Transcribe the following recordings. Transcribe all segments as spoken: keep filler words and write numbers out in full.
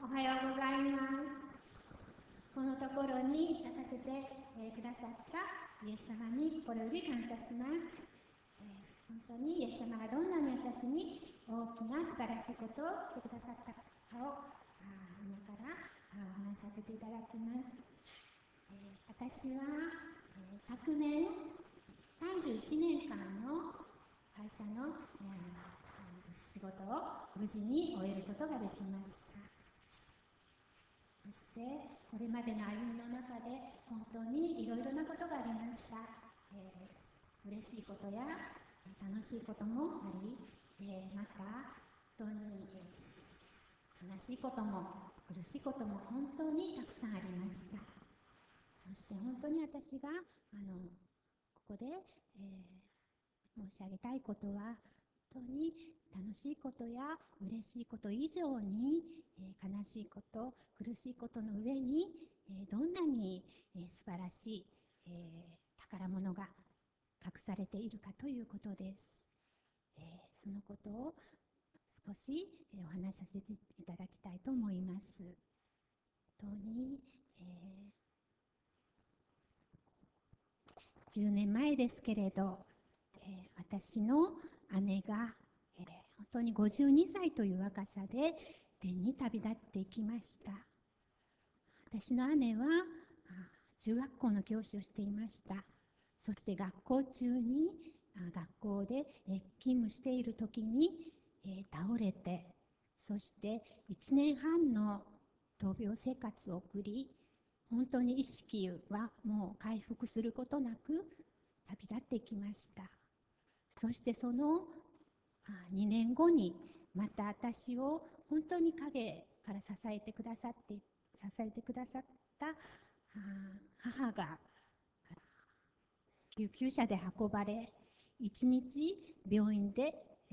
おはようございます。このところに立たせて、えー、くださったイエス様に心より感謝します。えー、本当にイエス様がどんなに私に大きな素晴らしいことをしてくださったかを今からお話しさせていただきます。えー、私は、えー、昨年さんじゅういちねんかんの会社の、えー、仕事を無事に終えることができました。そしてこれまでの歩みの中で本当にいろいろなことがありました。えー、嬉しいことや楽しいこともあり、えー、また本当に、えー、悲しいことも苦しいことも本当にたくさんありました。そして本当に私があのここで、えー、申し上げたいことは、本当に楽しいことや嬉しいこと以上に、えー、悲しいこと、苦しいことの上に、えー、どんなに、えー、素晴らしい、えー、宝物が隠されているかということです。えー、そのことを少し、えー、お話しさせていただきたいと思います。本当に、えー、じゅうねんまえですけれど、えー、私の姉が、えー、本当にごじゅうにさいという若さで天に旅立っていきました。私の姉は中学校の教師をしていました。そして学校中に学校で勤務している時に倒れて、そしていちねんはんの闘病生活を送り、本当に意識はもう回復することなく旅立っていきました。そしてそのにねんごにまた私を本当に陰から支えてくださって支えてくださった母が救急車で運ばれ、一日病院で、え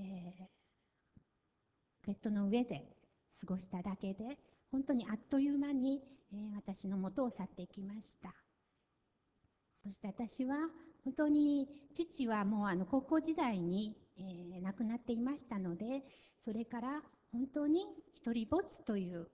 ー、ベッドの上で過ごしただけで、本当にあっという間に、えー、私の元を去っていきました。そして私は本当に父はもうあの高校時代に、えー、亡くなっていましたので、それから本当に一人ぼっちという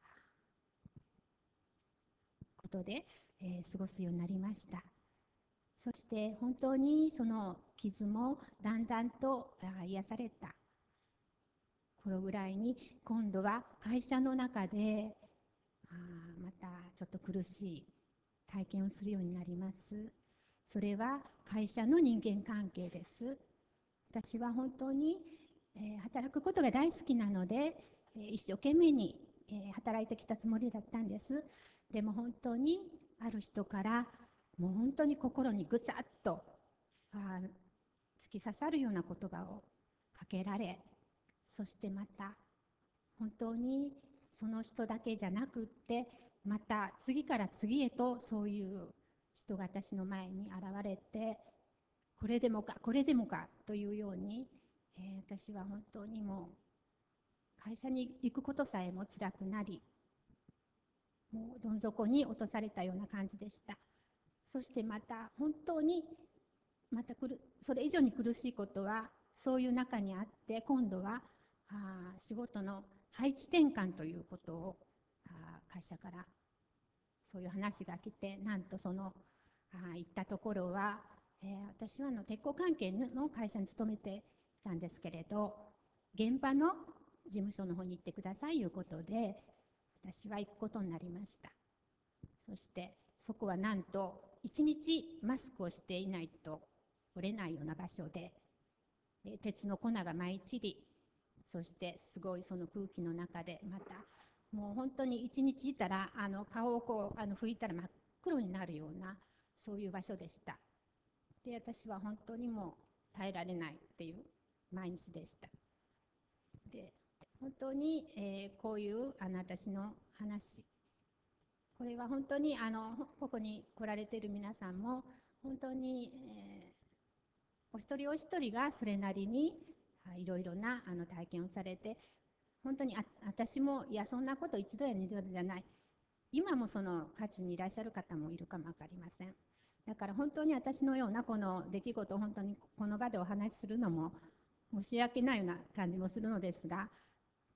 ことで、えー、過ごすようになりました。そして本当にその傷もだんだんと癒された頃ぐらいに、今度は会社の中であまたちょっと苦しい体験をするようになります。それは会社の人間関係です。私は本当に、えー、働くことが大好きなので、えー、一生懸命に、えー、働いてきたつもりだったんです。でも本当にある人からもう本当に心にぐさっとあ突き刺さるような言葉をかけられ、そしてまた本当にその人だけじゃなくって、また次から次へとそういう人が私の前に現れて、これでもかこれでもかというように、えー、私は本当にもう会社に行くことさえも辛くなり、もうどん底に落とされたような感じでした。そしてまた本当にまたくるそれ以上に苦しいことはそういう中にあって、今度はあ仕事の配置転換ということをあ会社からそういう話が来て、なんとそのあ行ったところは、えー、私はあの鉄鋼関係の会社に勤めていたんですけれど、現場の事務所の方に行ってくださいということで私は行くことになりました。そしてそこはなんと一日マスクをしていないと折れないような場所で、鉄の粉が舞い散り、そしてすごいその空気の中で、またもう本当に一日いたらあの顔をこうあの拭いたら真っ黒になるような、そういう場所でした。で私は本当にもう耐えられないっていう毎日でした。で本当に、えー、こういうあの私の話、これは本当にあのここに来られている皆さんも本当に、えー、お一人お一人がそれなりにいろいろなあの体験をされて、本当にあ私もいやそんなこと一度や二度じゃない、今もその価値にいらっしゃる方もいるかも分かりません。だから本当に私のようなこの出来事を本当にこの場でお話しするのも申し訳ないような感じもするのですが、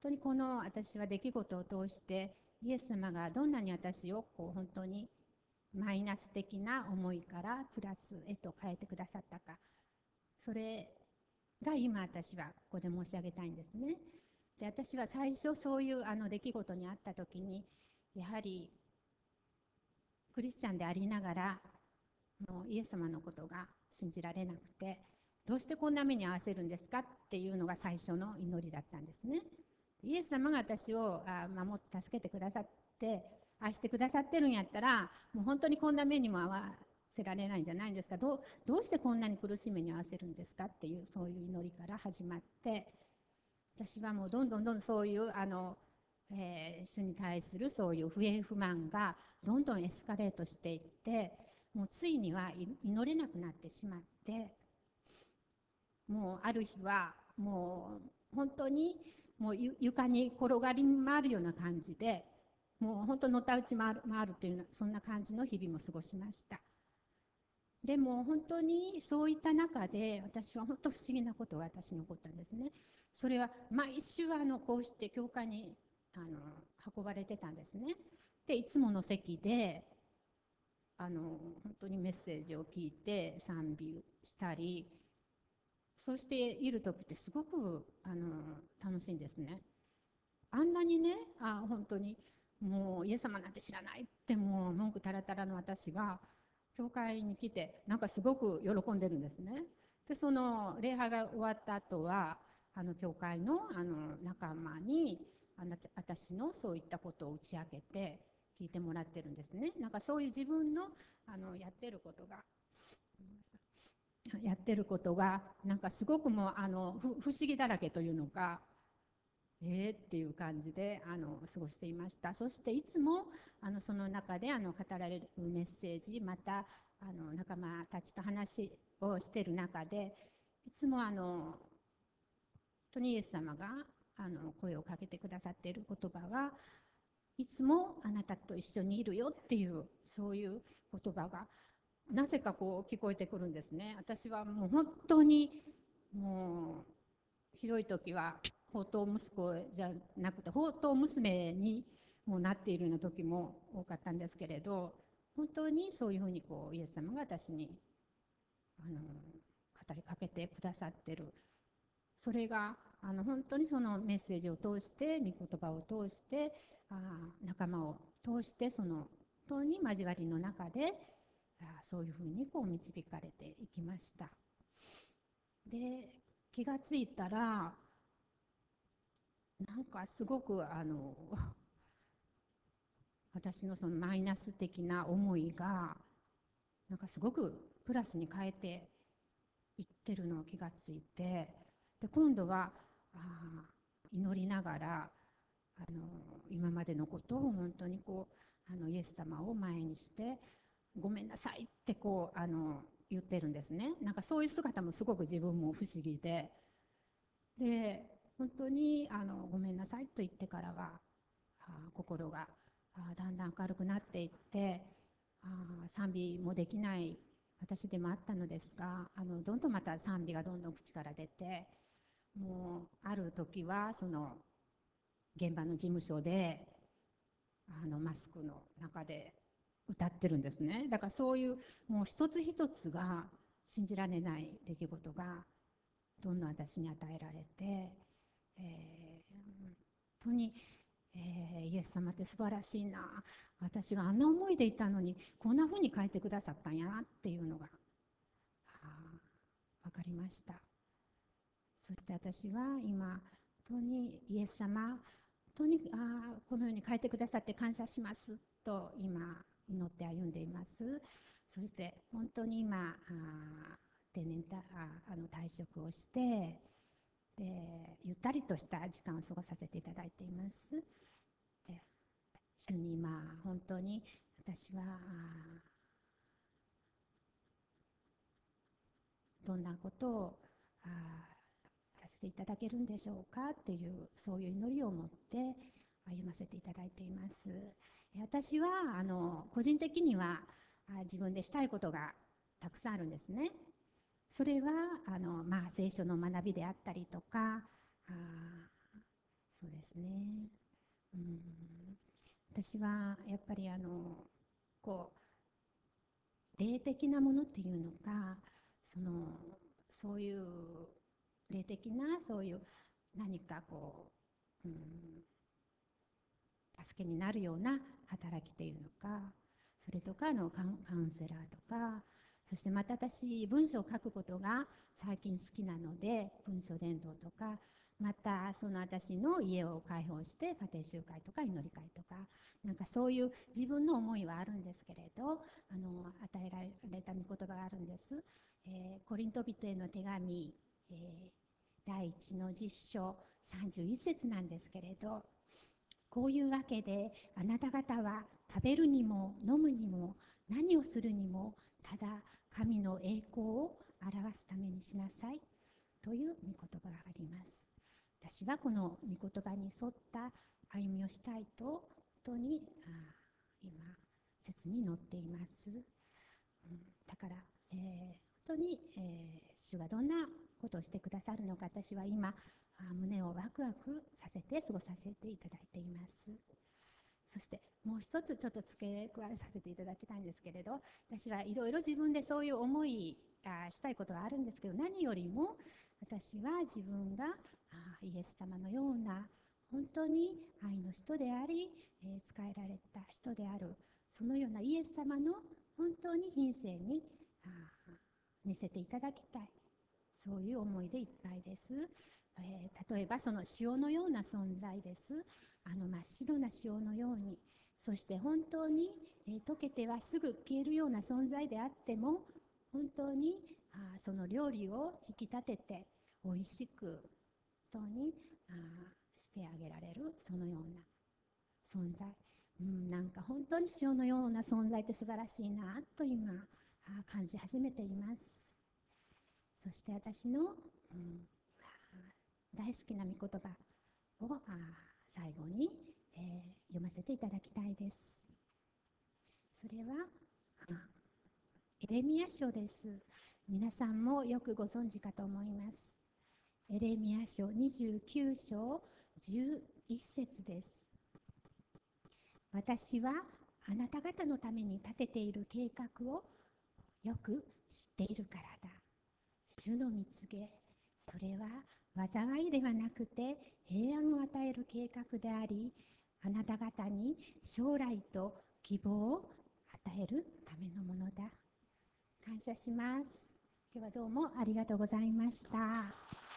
当にこの私は出来事を通してイエス様がどんなに私をこう本当にマイナス的な思いからプラスへと変えてくださったか、それが今私はここで申し上げたいんですね。で、私は最初そういうあの出来事にあった時に、やはりクリスチャンでありながらのイエス様のことが信じられなくて、どうしてこんな目に遭わせるんですかっていうのが最初の祈りだったんですね。イエス様が私を守って助けてくださって愛してくださってるんやったら、もう本当にこんな目にも遭わせられないんじゃないんですか、どうどうしてこんなに苦しい目に遭わせるんですかっていう、そういう祈りから始まって、私はもうどんどんどんどんそういうあの、えー、主に対するそういう不平不満がどんどんエスカレートしていって、もうついには祈れなくなってしまって、もうある日はもう本当にもう床に転がり回るような感じで、もう本当のたうち回る回るというそんな感じの日々も過ごしました。でも本当にそういった中で私は本当不思議なことが私に起こったんですね。それは毎週あのこうして教会にあの運ばれてたんですね。でいつもの席であの本当にメッセージを聞いて賛美したり、そうしている時ってすごくあの楽しいんですね。あんなにね、あ本当にもうイエス様なんて知らないってもう文句たらたらの私が教会に来てなんかすごく喜んでるんですね。でその礼拝が終わった後はあの教会のあの仲間にあの私のそういったことを打ち明けて聞いてもらってるんですね。なんかそういう自分のあのやってることがやってることがなんかすごくもうあの不思議だらけというのか、えーっていう感じであの過ごしていました。そしていつもあのその中であの語られるメッセージ、またあの仲間たちと話をしている中で、いつもあの本当にイエス様があの声をかけてくださっている言葉はいつもあなたと一緒にいるよっていう、そういう言葉がなぜかこう聞こえてくるんですね。私はもう本当にもうひどい時は放蕩息子じゃなくて放蕩娘にもなっているような時も多かったんですけれど、本当にそういうふうにこうイエス様が私にあの語りかけてくださってる。それがあの本当にそのメッセージを通して、御言葉を通して、あ仲間を通して、その本当に交わりの中であそういうふうにこう導かれていきました。で気がついたらなんかすごくあの私のそのマイナス的な思いがなんかすごくプラスに変えていってるのを気がついて、で今度はあ祈りながらあの今までのことを本当にこうあのイエス様を前にしてごめんなさいってこうあの言ってるんですね。なんかそういう姿もすごく自分も不思議で、で本当にあのごめんなさいと言ってからはあ心があだんだん明るくなっていって、あ賛美もできない私でもあったのですが、あのどんどんまた賛美がどんどん口から出て、もうある時はその現場の事務所であのマスクの中で歌ってるんですね。だからそういうもう一つ一つが信じられない出来事がどんどん私に与えられて、えー、本当に、えー、イエス様って素晴らしいな、私があんな思いでいたのにこんな風に変えてくださったんやなっていうのが分かりました。そして私は今本当にイエス様本当にあこのように変えてくださって感謝しますと今祈って歩んでいます。そして本当に今あ定年たああの退職をしてでゆったりとした時間を過ごさせていただいています。で主に今本当に私はどんなことをあさせていただけるんでしょうかっていうそういう祈りを持って歩ませていただいています。私はあの個人的には自分でしたいことがたくさんあるんですね。それはあの、まあ、聖書の学びであったりとか、あそうですね。うん、私はやっぱりあのこう霊的なものっていうのが、そのそういう霊的なそういう何かこう、うん、助けになるような働きというのか、それとかのカウンカウンセラーとか、そしてまた私文章を書くことが最近好きなので、文書伝道とか、またその私の家を開放して家庭集会とか祈り会とか、なんかそういう自分の思いはあるんですけれど、あの与えられた御言葉があるんです。えーコリント人への手紙、えー、第一の実章さんじゅういっ節なんですけれど、こういうわけであなた方は食べるにも飲むにも何をするにもただ神の栄光を表すためにしなさいという御言葉があります。私はこの御言葉に沿った歩みをしたいと本当にあ今説に載っています。うん、だから、えー本当に、えー主がどんなことをしてくださるのか、私は今あ胸をワクワクさせて過ごさせていただいています。そしてもう一つちょっと付け加えさせていただきたいんですけれど、私はいろいろ自分でそういう思いがしたいことはあるんですけど、何よりも私は自分があイエス様のような本当に愛の人であり、えー使えられた人である、そのようなイエス様の本当に品性にあ似せていただきたい、そういう思いでいっぱいです。えー例えばその塩のような存在です。あの真っ白な塩のように、そして本当に、えー溶けてはすぐ消えるような存在であっても、本当にあその料理を引き立てて美味しく本当にあしてあげられる、そのような存在、うん、なんか本当に塩のような存在って素晴らしいなと今あ感じ始めています。そして私の、うん、大好きな御言葉をあ最後に、えー読ませていただきたいです。それはエレミヤ書です。皆さんもよくご存知かと思います。エレミヤ書にじゅうきゅう章じゅういち節です。私はあなた方のために立てている計画をよく知っているからだ。主の蜜げ、それは災いではなくて平安を与える計画であり、あなた方に将来と希望を与えるためのものだ。感謝します。今日はどうもありがとうございました。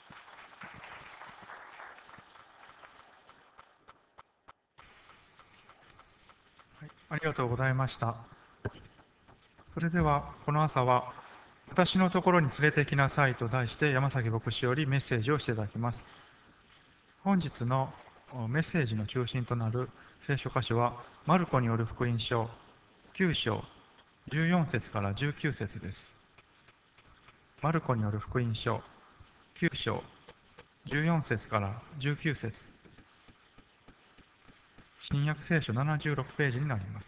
ありがとうございました。それではこの朝は私のところに連れてきなさいと題して山崎牧師よりメッセージをしていただきます。本日のメッセージの中心となる聖書箇所はマルコによる福音書きゅう章じゅうよん節からじゅうきゅう節です。マルコによる福音書きゅう章じゅうよん節からじゅうきゅう節、新約聖書ななじゅうろくページになります。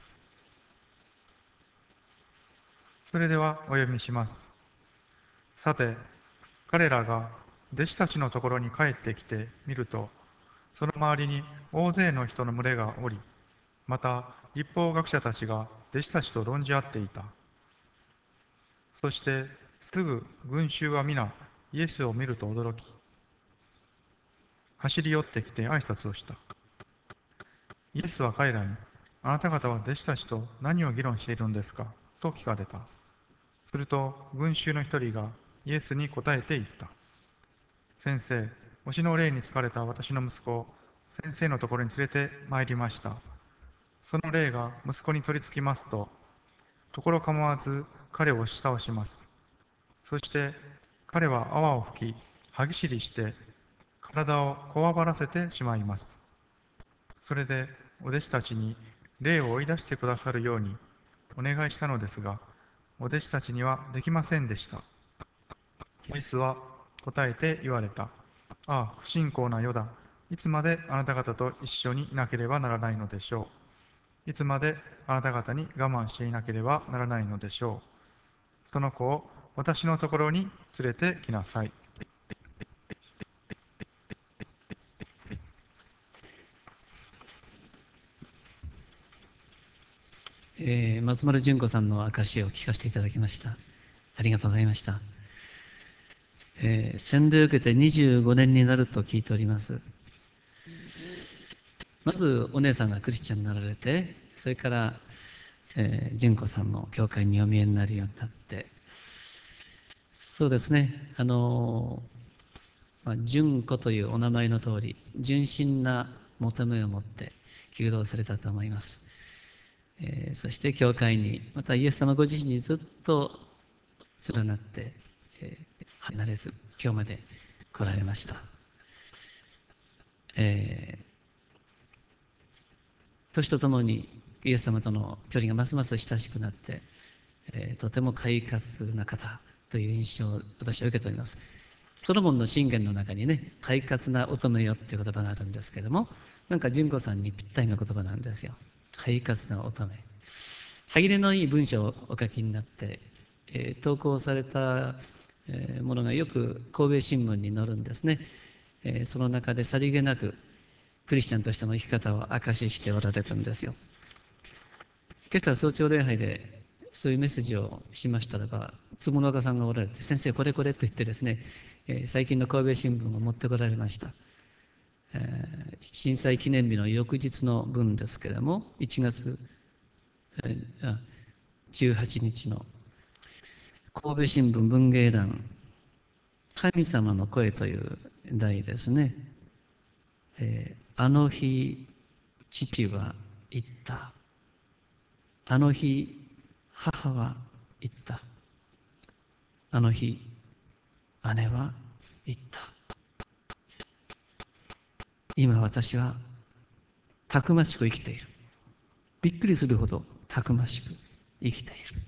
それではお読みします。さて、彼らが弟子たちのところに帰ってきてみると、その周りに大勢の人の群れがおり、また律法学者たちが弟子たちと論じ合っていた。そしてすぐ群衆は皆イエスを見ると驚き、走り寄ってきて挨拶をした。イエスは彼らに、あなた方は弟子たちと何を議論しているんですかと聞かれた。すると群衆の一人がイエスに答えて言った。先生、推しの霊に疲れた私の息子を先生のところに連れて参りました。その霊が息子に取り付きますと、ところ構わず彼を押し倒します。そして彼は泡を吹き、歯ぎしりして体をこわばらせてしまいます。それでお弟子たちに霊を追い出してくださるようにお願いしたのですが、お弟子たちにはできませんでした。イエスは答えて言われた。ああ、不信仰な世だ。いつまであなた方と一緒にいなければならないのでしょう。いつまであなた方に我慢していなければならないのでしょう。その子を私のところに連れてきなさい。 えー松丸純子さんの証を聞かせていただきました。ありがとうございました。えー洗礼を受けてにじゅうごねんになると聞いております。まずお姉さんがクリスチャンになられて、それから、えー、純子さんも教会にお見えになるようになって、そうですね、あのーまあ、純子というお名前の通り、純真な求めを持って求道されたと思います。えーそして教会に、またイエス様ご自身にずっと連なって、えー離れず今日まで来られました。えー年とともにイエス様との距離がますます親しくなって、えーとても快活な方という印象を私は受けております。ソロモンの箴言の中にね、快活な乙女よっていう言葉があるんですけれども、なんか純子さんにぴったりな言葉なんですよ。快活な乙女。歯切れのいい文章をお書きになって、えー投稿された、えーものがよく神戸新聞に載るんですね。えーその中でさりげなくクリスチャンとしての生き方を証ししておられるんですよ。今朝早朝礼拝でそういうメッセージをしましたらば、つもの若さんがおられて、先生これこれと言ってですね、えー最近の神戸新聞を持ってこられました。えー震災記念日の翌日の分ですけれども、いちがつ、えーあじゅうはちにちの神戸新聞文芸欄、神様の声という題ですね。えーあの日、父は言った。あの日、母は言った。あの日、姉は言った。今私はたくましく生きている。びっくりするほどたくましく生きている。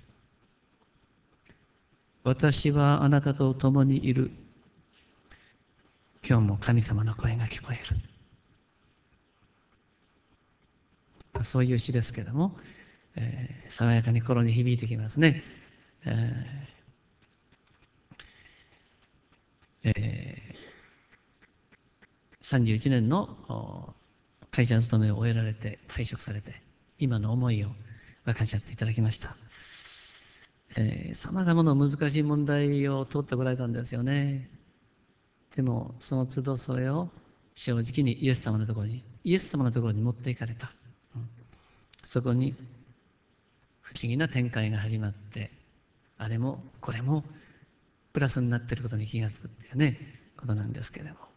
私はあなたと共にいる。今日も神様の声が聞こえる。そういう詩ですけれども、えー爽やかに心に響いてきますね。えーえーさんじゅういちねんの会社勤めを終えられて退職されて、今の思いを分かち合っていただきました。さまざまな難しい問題を通ってこられたんですよね。でもその都度それを正直にイエス様のところにイエス様のところに持っていかれた、うん、そこに不思議な展開が始まって、あれもこれもプラスになっていることに気がつくっていうねことなんですけれども、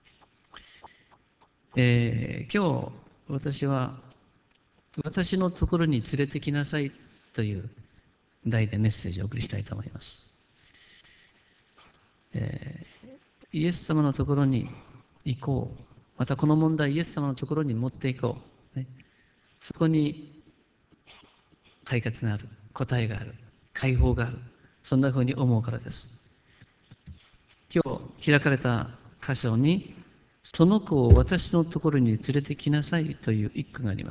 えー今日私は私のところに連れてきなさいという題でメッセージをお送りしたいと思います。イエス様のところに行こう。またこの問題イエス様のところに持っていこう。ね、そこに解決がある、答えがある、解放がある。そんなふうに思うからです。今日開かれた箇所に、その子を私のところに連れてきなさいという一句があります。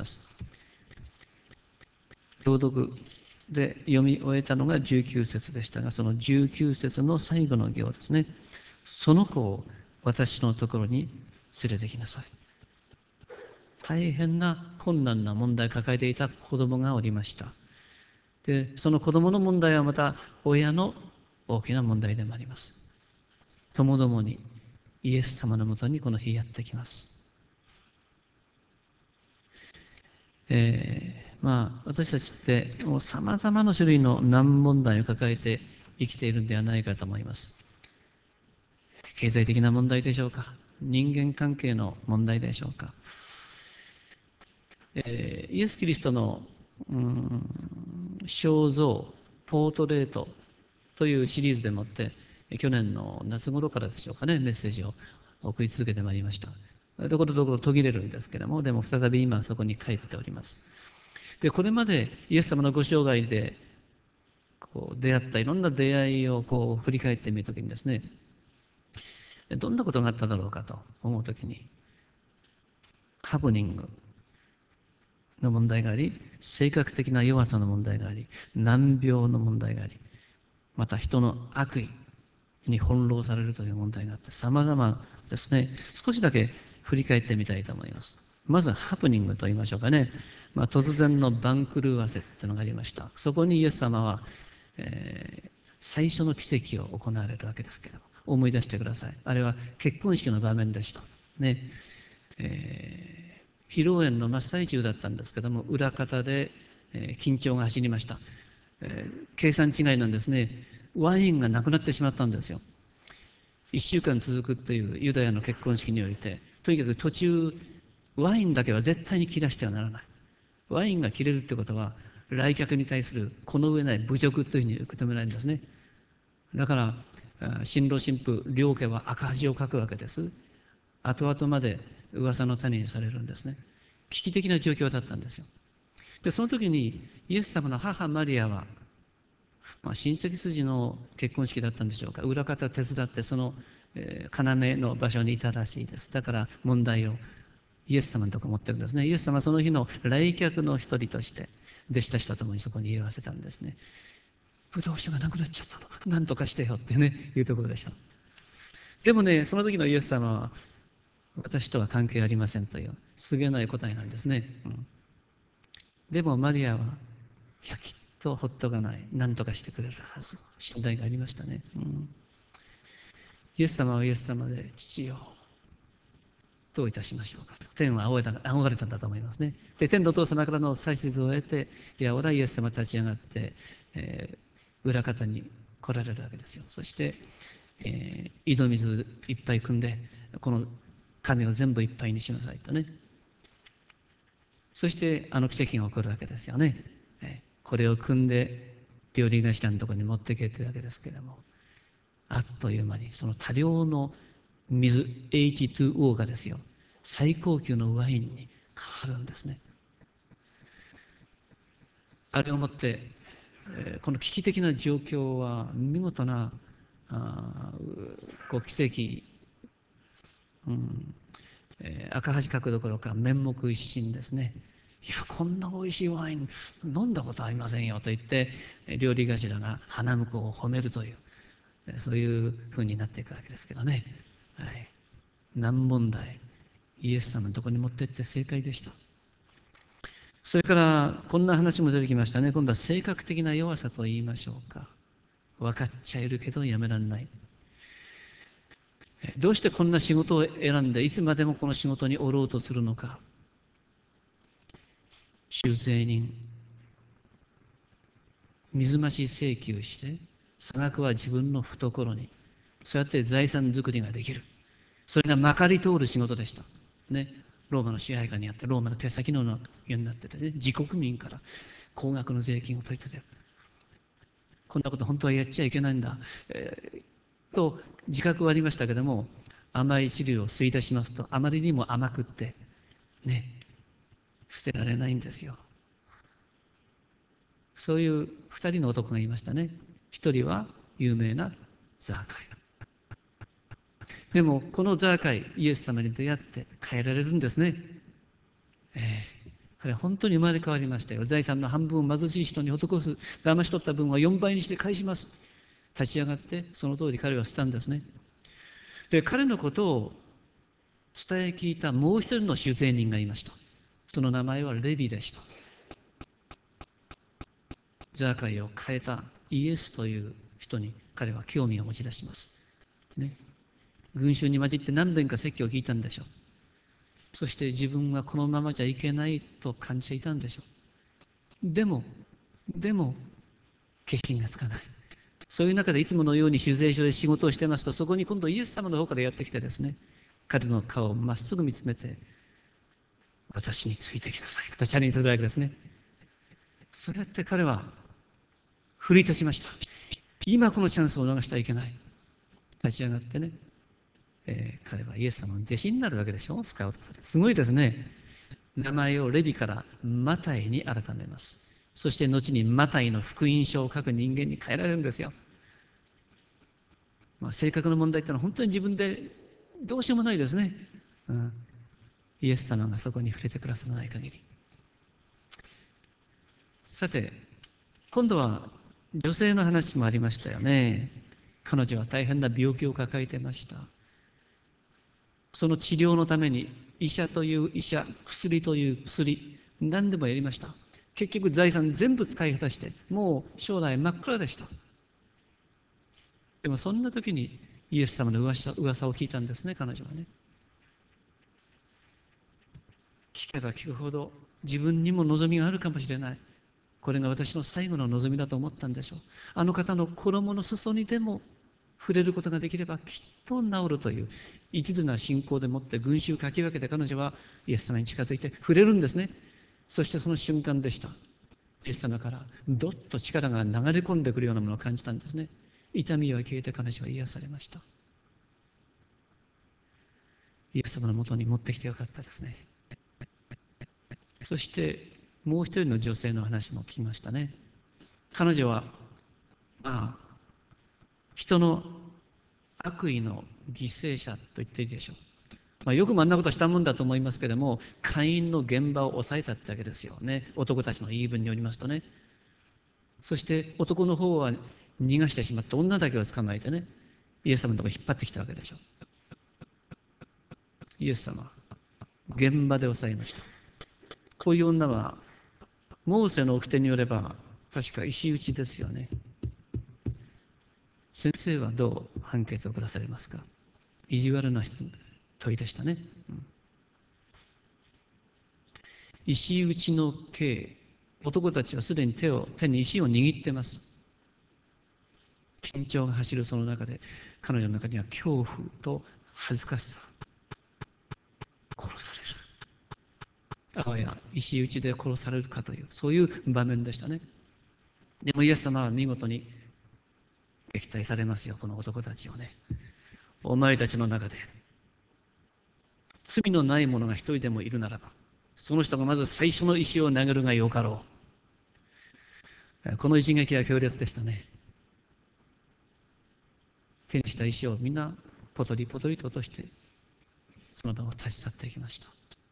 朗読で読み終えたのがじゅうきゅう節でしたが、そのじゅうきゅう節の最後の行ですね。その子を私のところに連れてきなさい。大変な困難な問題を抱えていた子供がおりました。で、その子供の問題はまた親の大きな問題でもあります。ともどもにイエス様のもとにこの日やってきます。えーまあ、私たちってさまざまな種類の難問題を抱えて生きているんではないかと思います。経済的な問題でしょうか、人間関係の問題でしょうか、えーイエス・キリストのうーん肖像ポートレートというシリーズでもって去年の夏頃からでしょうかね、メッセージを送り続けてまいりました。ところどころ途切れるんですけれども、でも再び今そこに帰っております。でこれまでイエス様のご生涯でこう出会ったいろんな出会いをこう振り返ってみるときにですね、どんなことがあっただろうかと思うときに、ハプニングの問題があり、性格的な弱さの問題があり、難病の問題があり、また人の悪意に翻弄されるという問題があって、様々ですね。少しだけ振り返ってみたいと思います。 まずハプニングと言いましょうかね、まあ、突然の番狂わせというのがありました。そこにイエス様は、えー最初の奇跡を行われるわけですけれども、思い出してください。あれは結婚式の場面でした。ねえー披露宴の真っ最中だったんですけども、裏方で、えー緊張が走りました、えー計算違いなんですね。ワインがなくなってしまったんですよ。いっしゅうかん続くというユダヤの結婚式において、とにかく途中ワインだけは絶対に切らしてはならない。ワインが切れるってことは来客に対するこの上ない侮辱というふうに受け止められるんですね。だから新郎新婦両家は赤恥をかくわけです。後々まで噂の種にされるんですね。危機的な状況だったんですよ。でその時にイエス様の母マリアは、まあ、親戚筋の結婚式だったんでしょうか、裏方手伝ってその、えー、要の場所にいたらしいです。だから問題をイエス様のところ持ってるんですね。イエス様はその日の来客の一人として弟子たちと共にそこに居合わせたんですね。ブドウ酒がなくなっちゃったの、なんとかしてよってねいうところでした。でもね、その時のイエス様は私とは関係ありませんというすげない答えなんですね、うん、でもマリアは、いやきっとほっとかない、何とかしてくれるはず、信頼がありましたね、うん、イエス様はイエス様で、父よどういたしましょうかと天は仰がれたんだと思いますね。で天のお父様からの指図を得て、いや俺はイエス様立ち上がって、えー、裏方に来られるわけですよ。そして、えー、井戸水いっぱい汲んでこの金を全部いっぱいにしなさいとね。そしてあの奇跡が起こるわけですよね。えー、これを汲んで料理頭のところに持っていけというわけですけれども、あっという間にその多量の水 エイチツーオー がですよ、最高級のワインに変わるんですね。あれをもって、えーこの危機的な状況は見事なあこう奇跡、うんえー赤恥かくどころか面目一新ですね。いやこんな美味しいワイン飲んだことありませんよと言って料理頭が花婿を褒めるという、そういうふうになっていくわけですけどね、はい、難問題イエス様のところに持っていって正解でした。それからこんな話も出てきましたね。今度は性格的な弱さと言いましょうか。分かっちゃいるけどやめらんない。どうしてこんな仕事を選んでいつまでもこの仕事におろうとするのか。修税人、水増し請求して差額は自分の懐に、そうやって財産作りができる。それがまかり通る仕事でした、ね、ローマの支配下にあってローマの手先のようになっててね、自国民から高額の税金を取り立てる。こんなこと本当はやっちゃいけないんだ、えー、と自覚はありましたけども、甘い汁を吸い出しますとあまりにも甘くってね、捨てられないんですよ。そういう二人の男がいましたね。一人は有名なザーカイ。でもこのザーカイ、イエス様に出会って変えられるんですね。えー、彼は本当に生まれ変わりましたよ。財産の半分を貧しい人に施す。騙し取った分はよんばいにして返します。立ち上がってその通り彼はしたんですね。で彼のことを伝え聞いたもう一人の主税人がいました。その名前はレビでした。ザーカイを変えたイエスという人に彼は興味を持ち出します、ね、群衆に混じって何遍か説教を聞いたんでしょう。そして自分はこのままじゃいけないと感じていたんでしょう。でもでも決心がつかない。そういう中でいつものように酒税所で仕事をしてますと、そこに今度イエス様の方からやってきてですね、彼の顔をまっすぐ見つめて、私についてきなさいとチャレンジするわけですね。それって彼は奮い立ちました。今このチャンスを逃してはいけない。立ち上がってね、えー彼はイエス様の弟子になるわけでしょ。スカウトされてすごいですね。名前をレビからマタイに改めます。そして後にマタイの福音書を書く人間に変えられるんですよ。まあ、性格の問題ってのは本当に自分でどうしようもないですね、うん、イエス様がそこに触れてくださらない限り。さて今度は女性の話もありましたよね。彼女は大変な病気を抱えていました。その治療のために医者という医者、薬という薬、何でもやりました。結局財産全部使い果たして、もう将来真っ暗でした。でもそんな時にイエス様の噂、噂を聞いたんですね、彼女はね。聞けば聞くほど自分にも望みがあるかもしれない。これが私の最後の望みだと思ったんでしょう。あの方の衣の裾にでも触れることができればきっと治るという一途な信仰でもって群衆をかき分けて彼女はイエス様に近づいて触れるんですね。そしてその瞬間でした。イエス様からどっと力が流れ込んでくるようなものを感じたんですね。痛みは消えて彼女は癒されました。イエス様のもとに持ってきてよかったですね。そしてもう一人の女性の話も聞きましたね。彼女はまあ人の悪意の犠牲者と言っていいでしょう。まあ、よくもあんなことしたもんだと思いますけれども、カインの現場を抑えたってわけですよね。男たちの言い分によりますとね。そして男の方は逃がしてしまって女だけを捕まえてね、イエス様のところに引っ張ってきたわけでしょう。イエス様、現場で抑えました。こういう女は、モーセの掟によれば、確か石打ちですよね。先生はどう判決を下されますか？意地悪な質問いでしたね。うん、石打ちの刑、男たちはすでに手を手に石を握っています。緊張が走るその中で、彼女の中には恐怖と恥ずかしさ、殺される、あわや石打ちで殺されるかという、そういう場面でしたね。でもイエス様は見事に撃退されますよ、この男たちをね。お前たちの中で罪のない者が一人でもいるならば、その人がまず最初の石を投げるがよかろう。この一撃は強烈でしたね。手にした石をみんなポトリポトリと落として、その場を立ち去っていきました。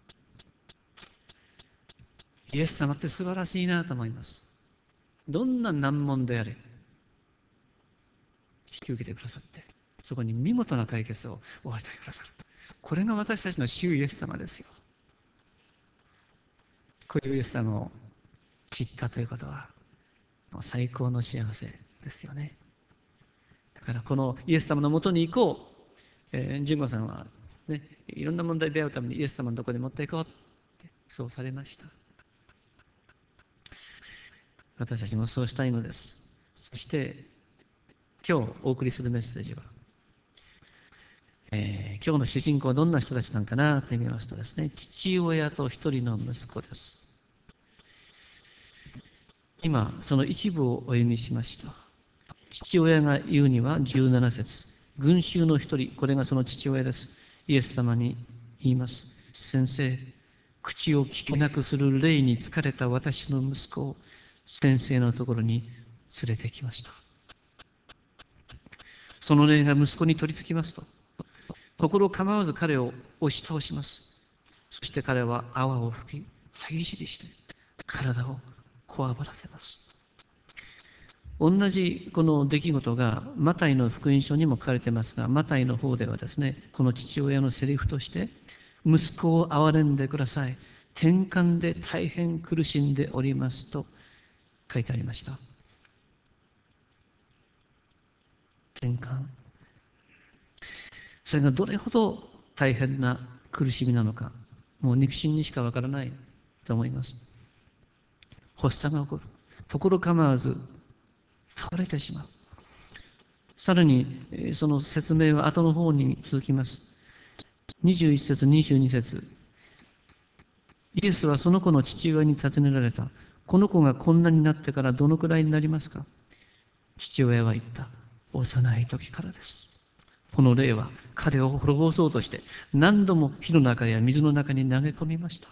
イエス様って素晴らしいなと思います。どんな難問であれ、引き受けてくださって、そこに見事な解決をお与えくださる。これが私たちの主イエス様ですよ。こういうイエス様を知ったということは、もう最高の幸せですよね。だからこのイエス様のもとに行こう。えー、純子さんは、ね、いろんな問題に出会うためにイエス様のところに持っていこうってそうされました。私たちもそうしたいのです。そして今日お送りするメッセージは、えー、今日の主人公はどんな人たちなのかなと見ますとですね、父親と一人の息子です。今その一部をお読みしました。父親が言うにはじゅうなな節、群衆の一人、これがその父親です。イエス様に言います。先生、口を聞けなくする霊に疲れた私の息子を先生のところに連れてきました。その霊が息子に取り付きますと、心構わず彼を押し倒します。そして彼は泡を吹き、歯ぎしりして体をこわばらせます。同じこの出来事がマタイの福音書にも書かれていますが、マタイの方ではですね、この父親のセリフとして、息子を憐れんでください。転換で大変苦しんでおりますと書いてありました。転換。それがどれほど大変な苦しみなのか、もう肉親にしかわからないと思います。発作が起こる。ところ構わず倒れてしまう。さらにその説明は後の方に続きます。にじゅういち節、にじゅうに節。イエスはその子の父親に尋ねられた。この子がこんなになってからどのくらいになりますか？父親は言った。幼い時からです。この霊は彼を滅ぼそうとして何度も火の中や水の中に投げ込みました。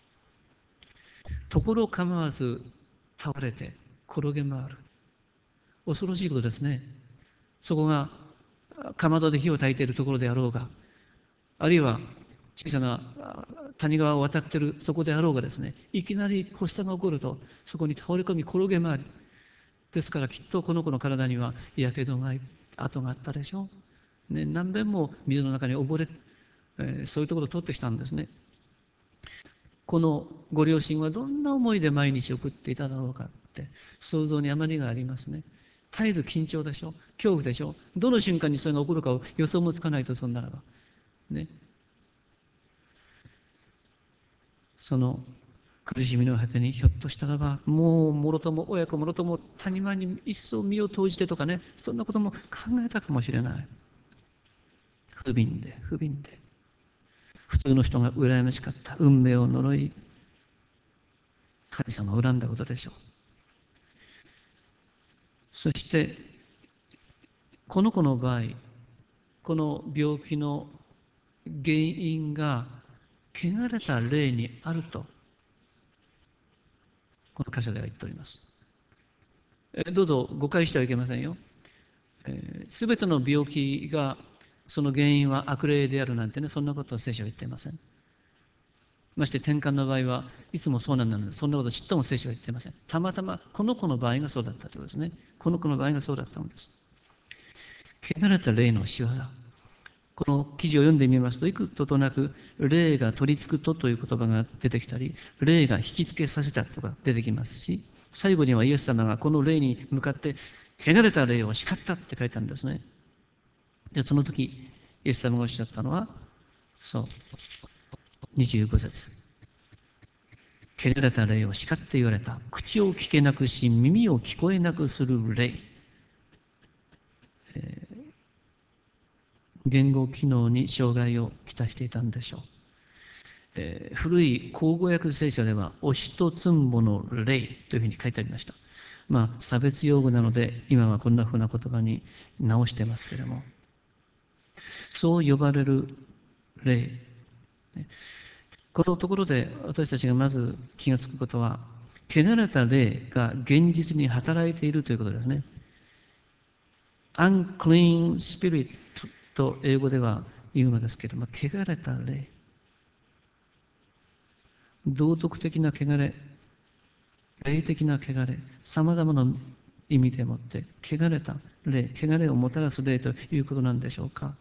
ところ構わず倒れて転げ回る。恐ろしいことですね。そこがかまどで火を焚いているところであろうが、あるいは小さな谷川を渡っているそこであろうがですね、いきなり発作が起こるとそこに倒れ込み転げ回る。ですからきっとこの子の体にはやけどが跡があったでしょう、ね、何遍も水の中に溺れえーそういうところを取ってきたんですね。このご両親はどんな思いで毎日送っていただろうかって想像に余りがありますね。絶えず緊張でしょ、恐怖でしょ、どの瞬間にそれが起こるかを予想もつかないと、そんならばね、その苦しみの果てにひょっとしたらばもうもろとも親子もろとも谷間に一層身を投じてとかね、そんなことも考えたかもしれない。不憫で不憫で普通の人が羨ましかった運命を呪い、神様を恨んだことでしょう。そしてこの子の場合、この病気の原因が汚れた霊にあるとこの箇所では言っております。どうぞ誤解してはいけませんよ。すべての病気がその原因は悪霊であるなんてね、そんなことは聖書は言っていません。まして転換の場合はいつもそうなんだので、そんなことちっとも聖書は言っていません。たまたまこの子の場合がそうだったということですね。この子の場合がそうだったのです。汚れた霊の仕業。この記事を読んでみますと、幾度となく霊が取り付くとという言葉が出てきたり、霊が引きつけさせたとか出てきますし、最後にはイエス様がこの霊に向かって汚れた霊を叱ったって書いてあるんですね。で、その時、イエス様がおっしゃったのは、そう、にじゅうご節。汚れた霊を叱って言われた。口を聞けなくし、耳を聞こえなくする霊。言語機能に障害をきたしていたんでしょう。えー古い口語訳聖書では、おしとつんぼの霊というふうに書いてありました。まあ、差別用語なので、今はこんなふうな言葉に直してますけれども、そう呼ばれる霊。このところで私たちがまず気がつくことは、汚れた霊が現実に働いているということですね。unclean spirit と英語では言うのですけれども、汚れた霊。道徳的な汚れ、霊的な汚れ、さまざまな意味でもって、汚れた霊、汚れをもたらす霊ということなんでしょうか。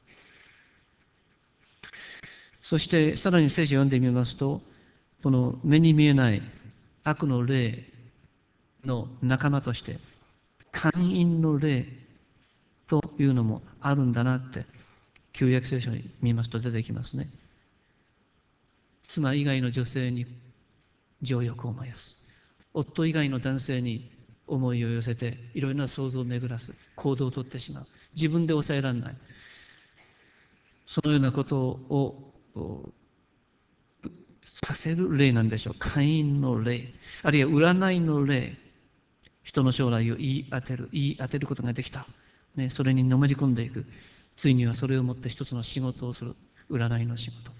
そしてさらに聖書を読んでみますと、この目に見えない悪の霊の仲間として、姦淫の霊というのもあるんだなって、旧約聖書に見ますと出てきますね。妻以外の女性に情欲を燃やす。夫以外の男性に思いを寄せて、いろいろな想像を巡らす。行動をとってしまう。自分で抑えられない。そのようなことをさせる霊なんでしょう。姦淫の霊。あるいは占いの霊。人の将来を言い当てる。言い当てることができた。ね、それにのめり込んでいく。ついにはそれをもって一つの仕事をする。占いの仕事。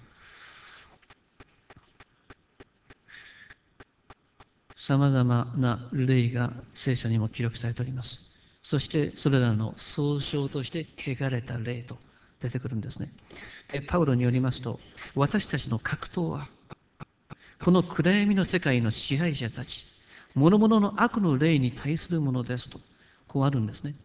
さまざまな例が聖書にも記録されております。そしてそれらの総称として汚れた霊と出てくるんですね。でパウロによりますと、私たちの格闘はこの暗闇の世界の支配者たち、諸々の悪の霊に対するものですと、こうあるんですね。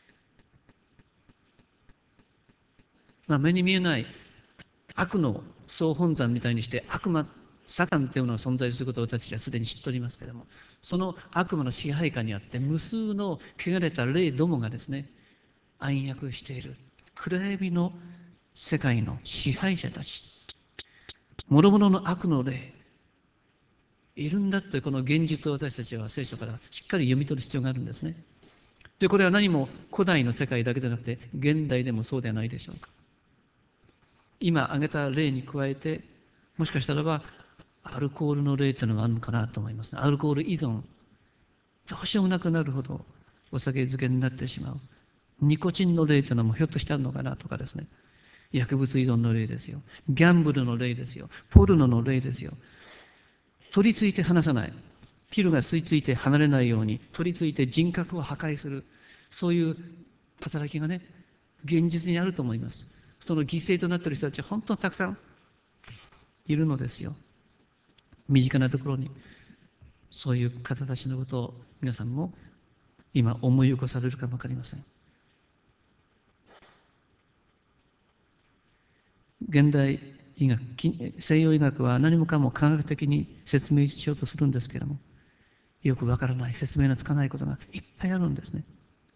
まあ、目に見えない悪の総本山みたいにして悪魔、サタンというのが存在することを私たちはすでに知っておりますけれども、その悪魔の支配下にあって無数の汚れた霊どもがですね、暗躍している暗闇の世界の支配者たち、諸々の悪の霊いるんだというこの現実を私たちは聖書からしっかり読み取る必要があるんですね。でこれは何も古代の世界だけでなくて現代でもそうではないでしょうか。今挙げた例に加えて、もしかしたらばアルコールの例というのがあるのかなと思いますね。アルコール依存、どうしようもなくなるほどお酒漬けになってしまう。ニコチンの例というのもひょっとしてあるのかなとかですね。薬物依存の例ですよ。ギャンブルの例ですよ。ポルノの例ですよ。取り付いて離さない。ピルが吸い付いて離れないように取り付いて人格を破壊する。そういう働きがね、現実にあると思います。その犠牲となっている人たちは本当にたくさんいるのですよ。身近なところにそういう方たちのことを皆さんも今思い起こされるかもわかりません。 現代医学、西洋医学は何もかも科学的に説明しようとするんですけれども、よくわからない、説明のつかないことがいっぱいあるんですね。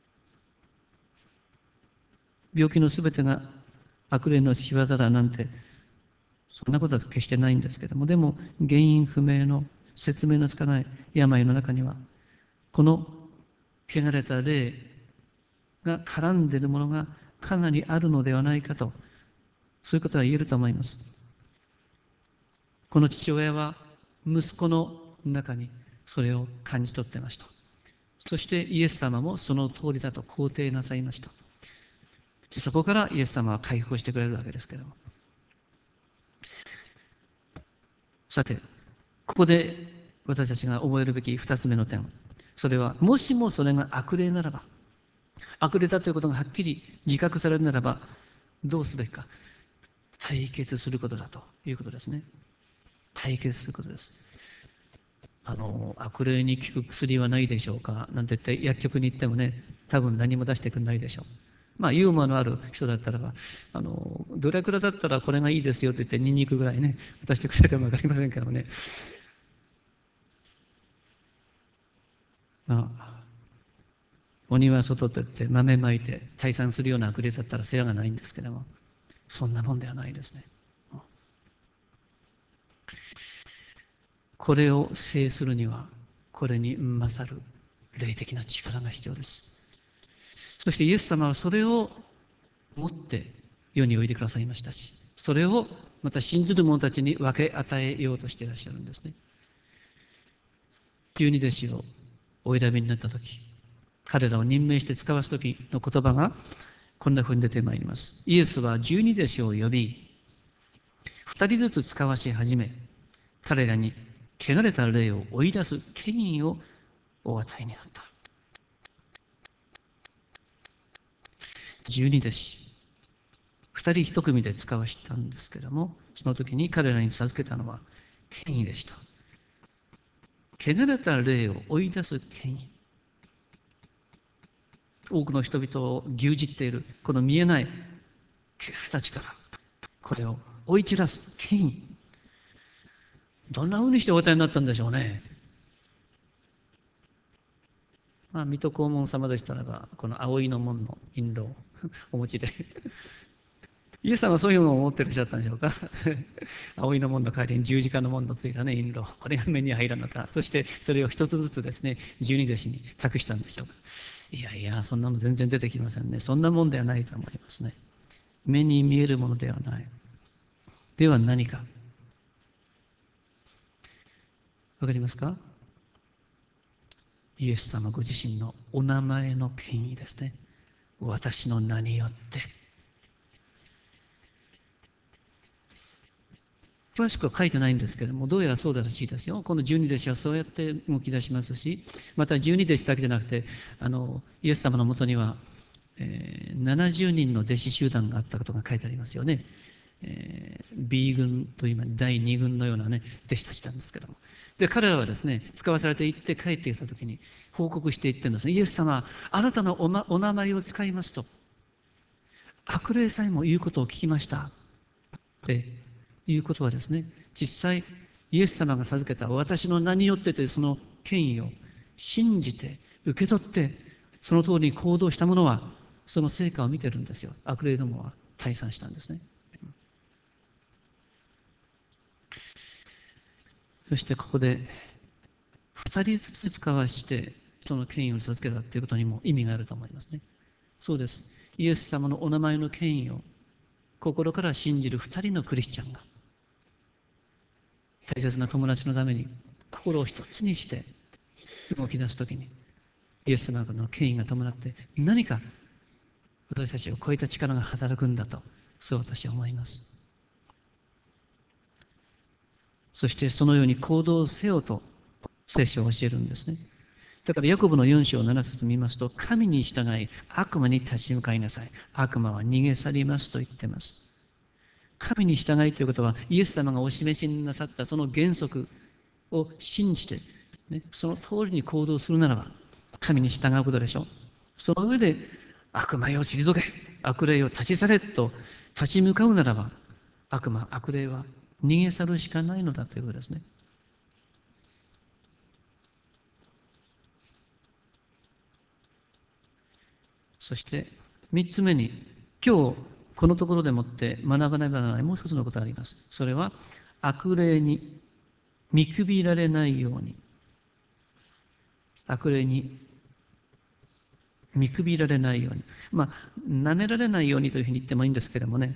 病気のすべてが悪霊の仕業だなんて、そんなことは決してないんですけども、でも原因不明の説明のつかない病の中には、この汚れた霊が絡んでいるものがかなりあるのではないかと、そういうことは言えると思います。この父親は息子の中にそれを感じ取っていました。そしてイエス様もその通りだと肯定なさいました。そこからイエス様は解放してくれるわけですけれども。さて、ここで私たちが覚えるべき二つ目の点。それは、もしもそれが悪霊ならば、悪霊だということがはっきり自覚されるならば、どうすべきか。対決することだということですね。対決することです。あの、悪霊に効く薬はないでしょうかなんて言って薬局に行ってもね、多分何も出してくれないでしょう。まあ、ユーモアのある人だったらば、あの、どれくらいだったらこれがいいですよって言って、ニンニクぐらいね、渡してくれてもわかりませんけどね。まあ、お庭外と言って豆まいて退散するような悪霊だったら世話がないんですけども、そんなもんではないですね。これを制するには、これに勝る霊的な力が必要です。そしてイエス様はそれを持って世においでくださいましたし、それをまた信ずる者たちに分け与えようとしていらっしゃるんですね。十二弟子をお選びになったとき、彼らを任命して使わすときの言葉がこんなふうに出てまいります。イエスは十二弟子を呼び、二人ずつ使わし始め、彼らに汚れた霊を追い出す権威をお与えになった。十二弟子、二人一組で使わしたんですけれども、その時に彼らに授けたのは権威でした。汚れた霊を追い出す権威。多くの人々を牛耳っているこの見えない汚れた力、これを追い散らす権威。どんなふうにしてお与えになったんでしょうね。まあ、水戸黄門様でしたらば、この葵の門の印籠をお持ちで。イエスさんはそういうのを持ってらっしゃったんでしょうか。葵の門の代わりに十字架の門のついたね、印籠。これが目に入らなかった。そしてそれを一つずつですね、十二弟子に託したんでしょうか。いやいや、そんなの全然出てきませんね。そんなもんではないと思いますね。目に見えるものではない。では何か。わかりますか？イエス様ご自身のお名前の権威ですね。私の名によって。詳しくは書いてないんですけれども、どうやらそうらしいですよ。この十二弟子はそうやって動き出しますし、また十二弟子だけじゃなくて、あのイエス様のもとには、えー、ななじゅうにんの弟子集団があったことが書いてありますよね。えー、B 軍というだいに軍のようなね、弟子たちなんですけども。で、彼らはですね、使わされて行って帰ってきたときに報告していってるんですね。イエス様、あなたのお、ま、お名前を使いますと、悪霊さえも言うことを聞きました。っていうことはですね、実際、イエス様が授けた私の名によってというその権威を信じて、受け取って、その通りに行動した者は、その成果を見てるんですよ。悪霊どもは退散したんですね。そしてここで、二人ずつ使わして人の権威を授けたということにも意味があると思いますね。そうです。イエス様のお名前の権威を心から信じる二人のクリスチャンが大切な友達のために心を一つにして動き出すときにイエス様の権威が伴って何か私たちを超えた力が働くんだと、そう私は思います。そしてそのように行動せよと聖書を教えるんですね。だからヤコブのよん章なな節見ますと、神に従い悪魔に立ち向かいなさい。悪魔は逃げ去りますと言っています。神に従いということは、イエス様がお示しになさったその原則を信じて、ね、その通りに行動するならば、神に従うことでしょう。その上で、悪魔よ退け、悪霊を立ち去れと立ち向かうならば、 悪魔、悪霊は逃げ去るしかないのだということですね。そして三つ目に、今日このところでもって学ばねばならないもう一つのことがあります。それは悪霊に見くびられないように、悪霊に見くびられないように、まあ舐められないようにというふうに言ってもいいんですけれどもね、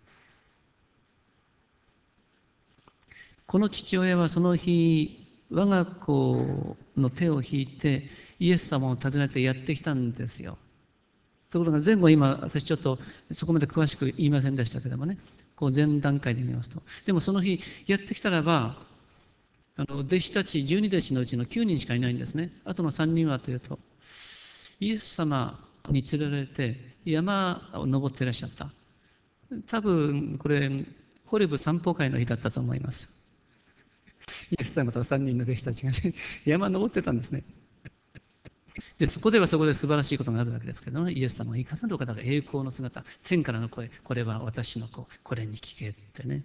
この父親はその日、我が子の手を引いてイエス様を訪ねてやってきたんですよ。ところが前後今、私ちょっとそこまで詳しく言いませんでしたけどもね、こう前段階で見ますと。でもその日やってきたらば、あの弟子たち、十二弟子のうちのきゅうにんしかいないんですね。あとのさんにんはというと、イエス様に連れられて山を登っていらっしゃった。多分これ、ホレブ散歩会の日だったと思います。イエス様とさんにんの弟子たちがね、山登ってたんですね。で、そこではそこで素晴らしいことがあるわけですけどね、イエス様はいかなる方が栄光の姿、天からの声、これは私の子、これに聞けってね。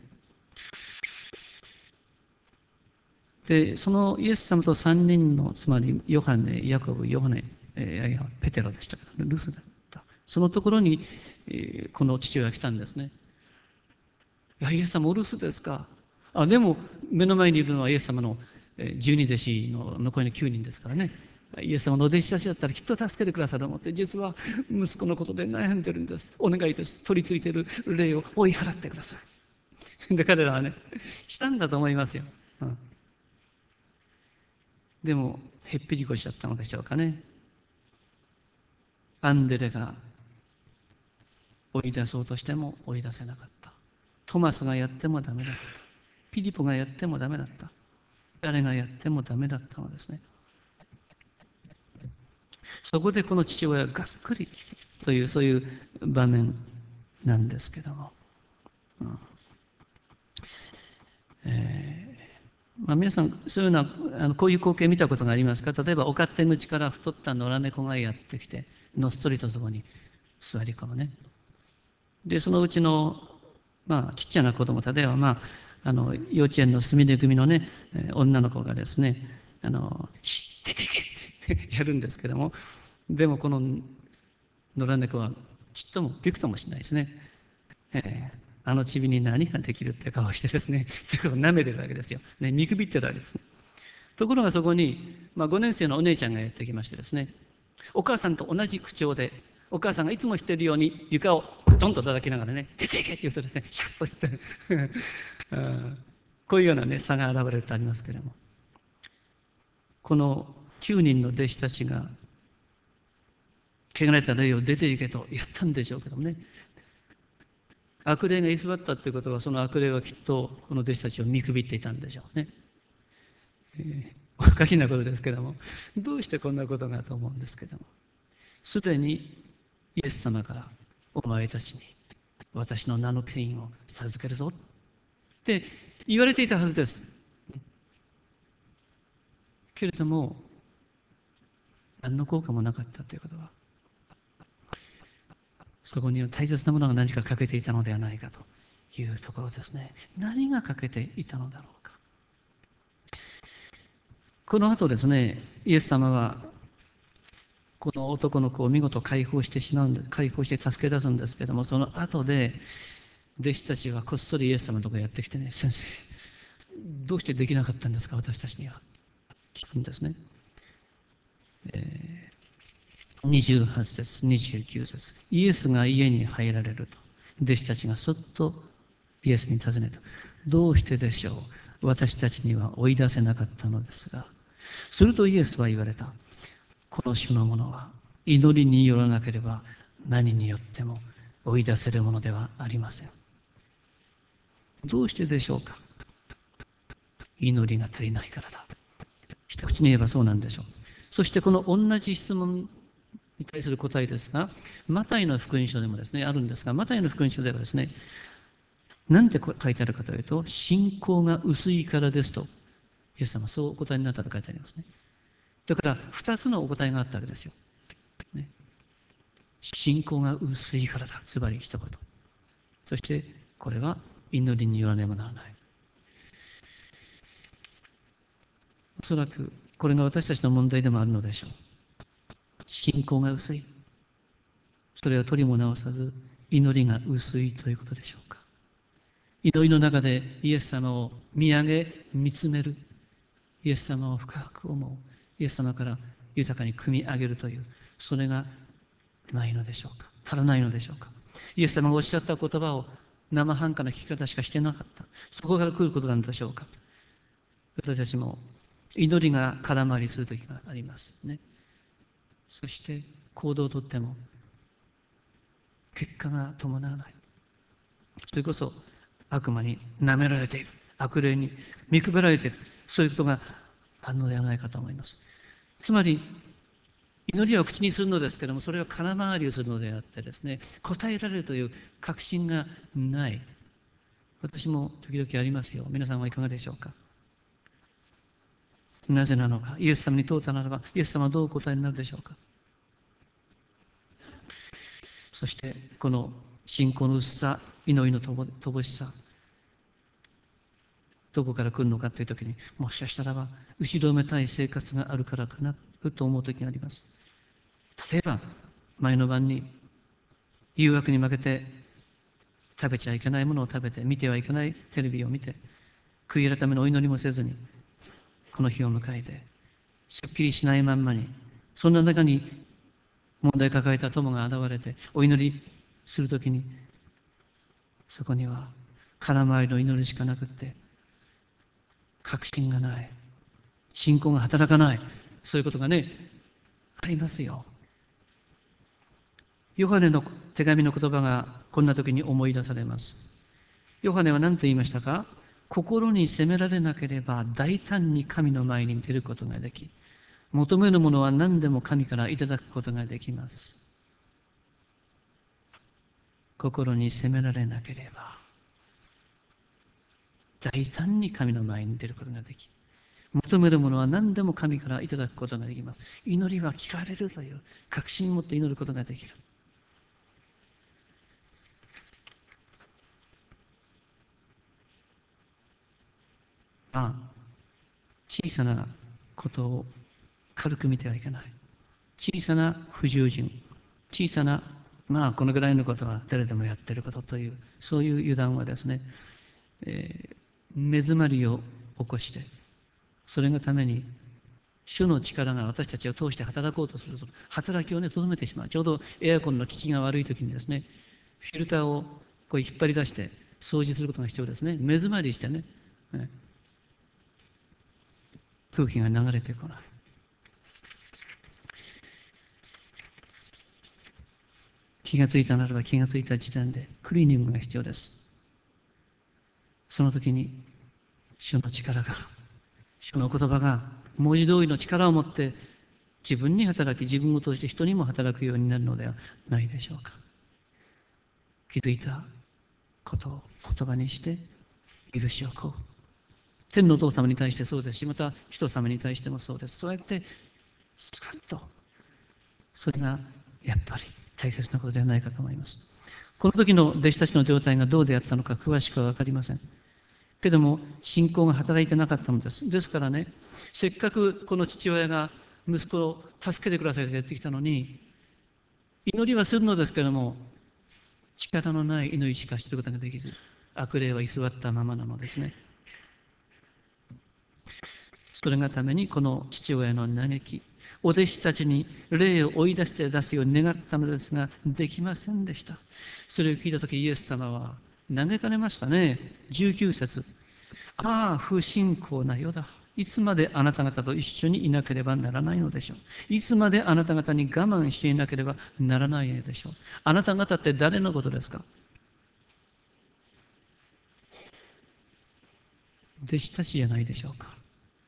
で、そのイエス様とさんにんの、つまりヨハネ、ヤコブ、ヨハネ、えー、ペテロでしたけどね、ルスだった。そのところに、えー、この父親が来たんですね。いや、イエス様お留守ですか。あ、でも目の前にいるのはイエス様の十二弟子の残りのきゅうにんですからね。イエス様のお弟子たちだったらきっと助けてくださると思って、実は息子のことで悩んでるんです。お願いです。取り付いている霊を追い払ってください。で、彼らはね、したんだと思いますよ。うん、でも、へっぴり腰だったのでしょうかね。アンデレが追い出そうとしても追い出せなかった。トマスがやってもダメだった。ピリポがやってもダメだった。誰がやってもダメだったのですね。そこでこの父親ががっくりというそういう場面なんですけども、うんえーまあ、皆さんそういうのはあのこういう光景見たことがありますか。例えばお勝手口から太った野良猫がやってきてのっそりとそこに座り込むね。でそのうちの、まあ、ちっちゃな子供、例えば、まあ、あの幼稚園の隅出組のね女の子がですね「あのシッ出ていけ」ってやるんですけども、でもこの野良猫はちっともびくともしないですね。えーあのチビに何ができるって顔してですね、それこそ舐めてるわけですよ。ね、見くびってるわけですね。ところがそこに、まあ、ごねん生のお姉ちゃんがやってきましてですね、お母さんと同じ口調で、お母さんがいつもしているように床をドンと叩きながらね、出ていけって言うとですね、シャッと言ってこういうようなね、差が現れるとありますけれども、このきゅうにんの弟子たちが、汚れた霊を出ていけと言ったんでしょうけどもね、悪霊が居座ったということは、その悪霊はきっとこの弟子たちを見くびっていたんでしょうね。えー、おかしなことですけども、どうしてこんなことがと思うんですけども、すでにイエス様からお前たちに私の名の権威を授けるぞって言われていたはずです。けれども、何の効果もなかったということは、そこには大切なものが何か欠けていたのではないかというところですね。何が欠けていたのだろうか。この後ですね、イエス様はこの男の子を見事解放してしまうんで、解放して助け出すんですけども、その後で弟子たちはこっそりイエス様のところにやってきてね、先生、どうしてできなかったんですか、私たちには。聞くんですね。えー、にじゅうはち節、にじゅうきゅう節。イエスが家に入られると、弟子たちがそっとイエスに尋ねた。どうしてでしょう、私たちには追い出せなかったのですが。するとイエスは言われた。この種のものは祈りによらなければ何によっても追い出せるものではありません。どうしてでしょうか。祈りが足りないからだ。一口に言えばそうなんでしょう。そしてこの同じ質問に対する答えですが、マタイの福音書でもですね、あるんですが、マタイの福音書ではですね、何て書いてあるかというと、信仰が薄いからですと、イエス様はそうお答えになったと書いてありますね。だから二つのお答えがあったわけですよ。ね、信仰が薄いからだ、つまり一言。そしてこれは祈りによらねばならない。おそらくこれが私たちの問題でもあるのでしょう。信仰が薄い。それは取りも直さず祈りが薄いということでしょうか。祈りの中でイエス様を見上げ見つめる、イエス様を深く思う、イエス様から豊かに汲み上げるという、それがないのでしょうか。足らないのでしょうか。イエス様がおっしゃった言葉を生半可な聞き方しかしてなかった。そこから来ることなんでしょうか。私たちも祈りが空回りするときがありますね。そして行動をとっても結果が伴わない。それこそ悪魔に舐められている、悪霊に見くべられている、そういうことがあるのではないかと思います。つまり祈りは口にするのですけれども、それは空回りをするのであってですね、答えられるという確信がない。私も時々ありますよ。皆さんはいかがでしょうか。なぜなのか。イエス様に問うたならば、イエス様はどうお答えになるでしょうか。そしてこの信仰の薄さ、祈りの乏しさ、どこから来るのかというときに、もしかしたらば後ろめたい生活があるからかなと思うときがあります。例えば前の晩に誘惑に負けて食べちゃいけないものを食べて、見てはいけないテレビを見て、悔い改めのお祈りもせずにこの日を迎えて、すっきりしないまんまに、そんな中に問題を抱えた友が現れてお祈りするときに、そこには空回りの祈りしかなくって、確信がない、信仰が働かない、そういうことがね、ありますよ。ヨハネの手紙の言葉がこんな時に思い出されます。ヨハネは何と言いましたか。心に責められなければ大胆に神の前に出ることができ、求めるものは何でも神からいただくことができます。心に責められなければ大胆に神の前に出ることができ、求めるものは何でも神からいただくことができます。祈りは聞かれるという確信を持って祈ることができる。ああ、小さなことを軽く見てはいけない。小さな不従順、小さな、まあこのぐらいのことは誰でもやってることという、そういう油断はですね、えー、目詰まりを起こして、それがために主の力が私たちを通して働こうとする、働きをね、とどめてしまう。ちょうどエアコンの効きが悪い時にですね、フィルターをこう引っ張り出して掃除することが必要ですね。目詰まりしてね、ね、空気が流れてこない。気がついたならば気がついた時点でクリーニングが必要です。その時に主の力が、主の言葉が文字通りの力を持って自分に働き、自分を通して人にも働くようになるのではないでしょうか。気づいたことを言葉にして許しを請う。天のお父様に対してそうですし、また人様に対してもそうです。そうやってスカッと、それがやっぱり大切なことではないかと思います。この時の弟子たちの状態がどうであったのか詳しくは分かりませんけども、信仰が働いてなかったのです。ですからね、せっかくこの父親が息子を助けてくださいとやってきたのに、祈りはするのですけれども、力のない祈りしかすることができず、悪霊は居座ったままなのですね。それがためにこの父親の嘆き、お弟子たちに霊を追い出して出すように願ったのですが、できませんでした。それを聞いたとき、イエス様は嘆かれましたね。じゅうきゅう節。ああ、不信仰な世だ。いつまであなた方と一緒にいなければならないのでしょう。いつまであなた方に我慢していなければならないのでしょう。あなた方って誰のことですか。弟子たちじゃないでしょうか。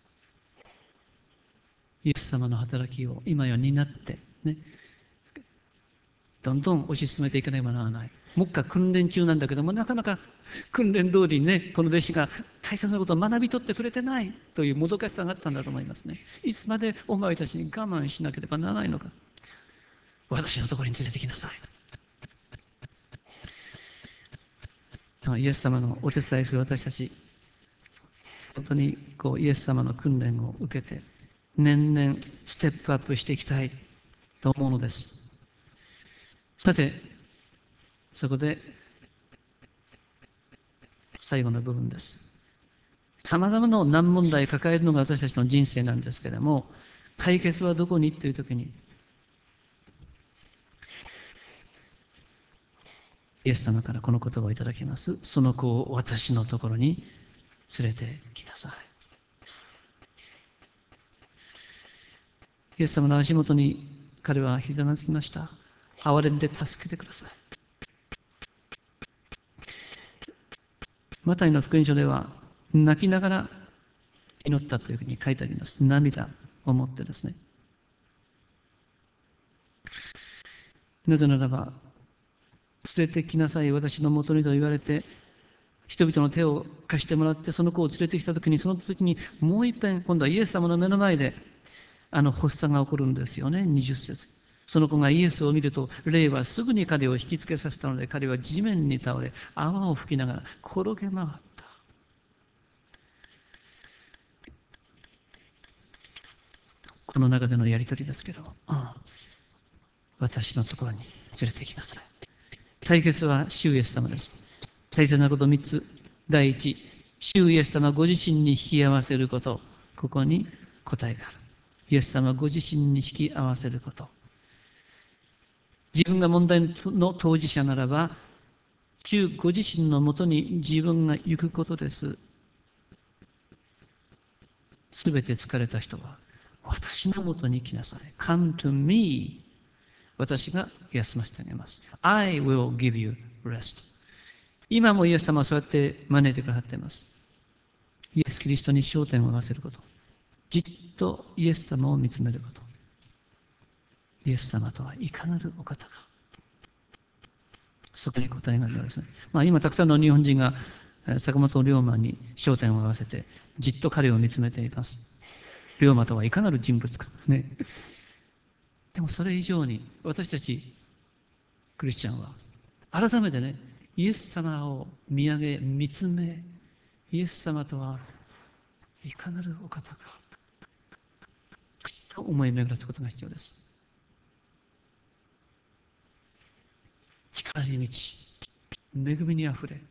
イエス様の働きを今や担って、ね、どんどん推し進めていかねばならない。目下訓練中なんだけども、なかなか訓練通りにね、この弟子が大切なことを学び取ってくれてないというもどかしさがあったんだと思いますね。いつまでお前たちに我慢しなければならないのか。私のところに連れてきなさい。 イエス様のお手伝いする私たち、本当にこうイエス様の訓練を受けて、年々ステップアップしていきたいと思うのです。さて、そこで最後の部分です。さまざまな難問題を抱えるのが私たちの人生なんですけれども、解決はどこにというときに、イエス様からこの言葉をいただきます。その子を私のところに連れてきなさい。イエス様の足元に彼はひざまずきました。憐れんで助けてください。マタイの福音書では泣きながら祈ったというふうに書いてあります。涙を持ってですね。なぜならば、連れてきなさい、私のもとにと言われて、人々の手を貸してもらって、その子を連れてきたときに、その時にもう一遍、今度はイエス様の目の前で、あの発作が起こるんですよね、にじゅっ節。その子がイエスを見ると、霊はすぐに彼を引きつけさせたので、彼は地面に倒れ、泡を吹きながら転げ回った。この中でのやりとりですけど、うん、私のところに連れてきなさい。解決は主イエス様です。大切なことみっつ。第一、主イエス様ご自身に引き合わせること。ここに答えがある。イエス様ご自身に引き合わせること。自分が問題の当事者ならば、主ご自身のもとに自分が行くことです。すべて疲れた人は、私のもとに来なさい。Come to me. 私が休ませてあげます。I will give you rest. 今もイエス様はそうやって招いてくださっています。イエス・キリストに焦点を合わせること。じっとイエス様を見つめること。イエス様とはいかなるお方か。そこに答えがあるのですね。まあ、今たくさんの日本人が坂本龍馬に焦点を合わせてじっと彼を見つめています。龍馬とはいかなる人物かね。でもそれ以上に私たちクリスチャンは改めてね、イエス様を見上げ見つめ、イエス様とはいかなるお方かと思い巡らすことが必要です。力に満ち、恵みにあふれ、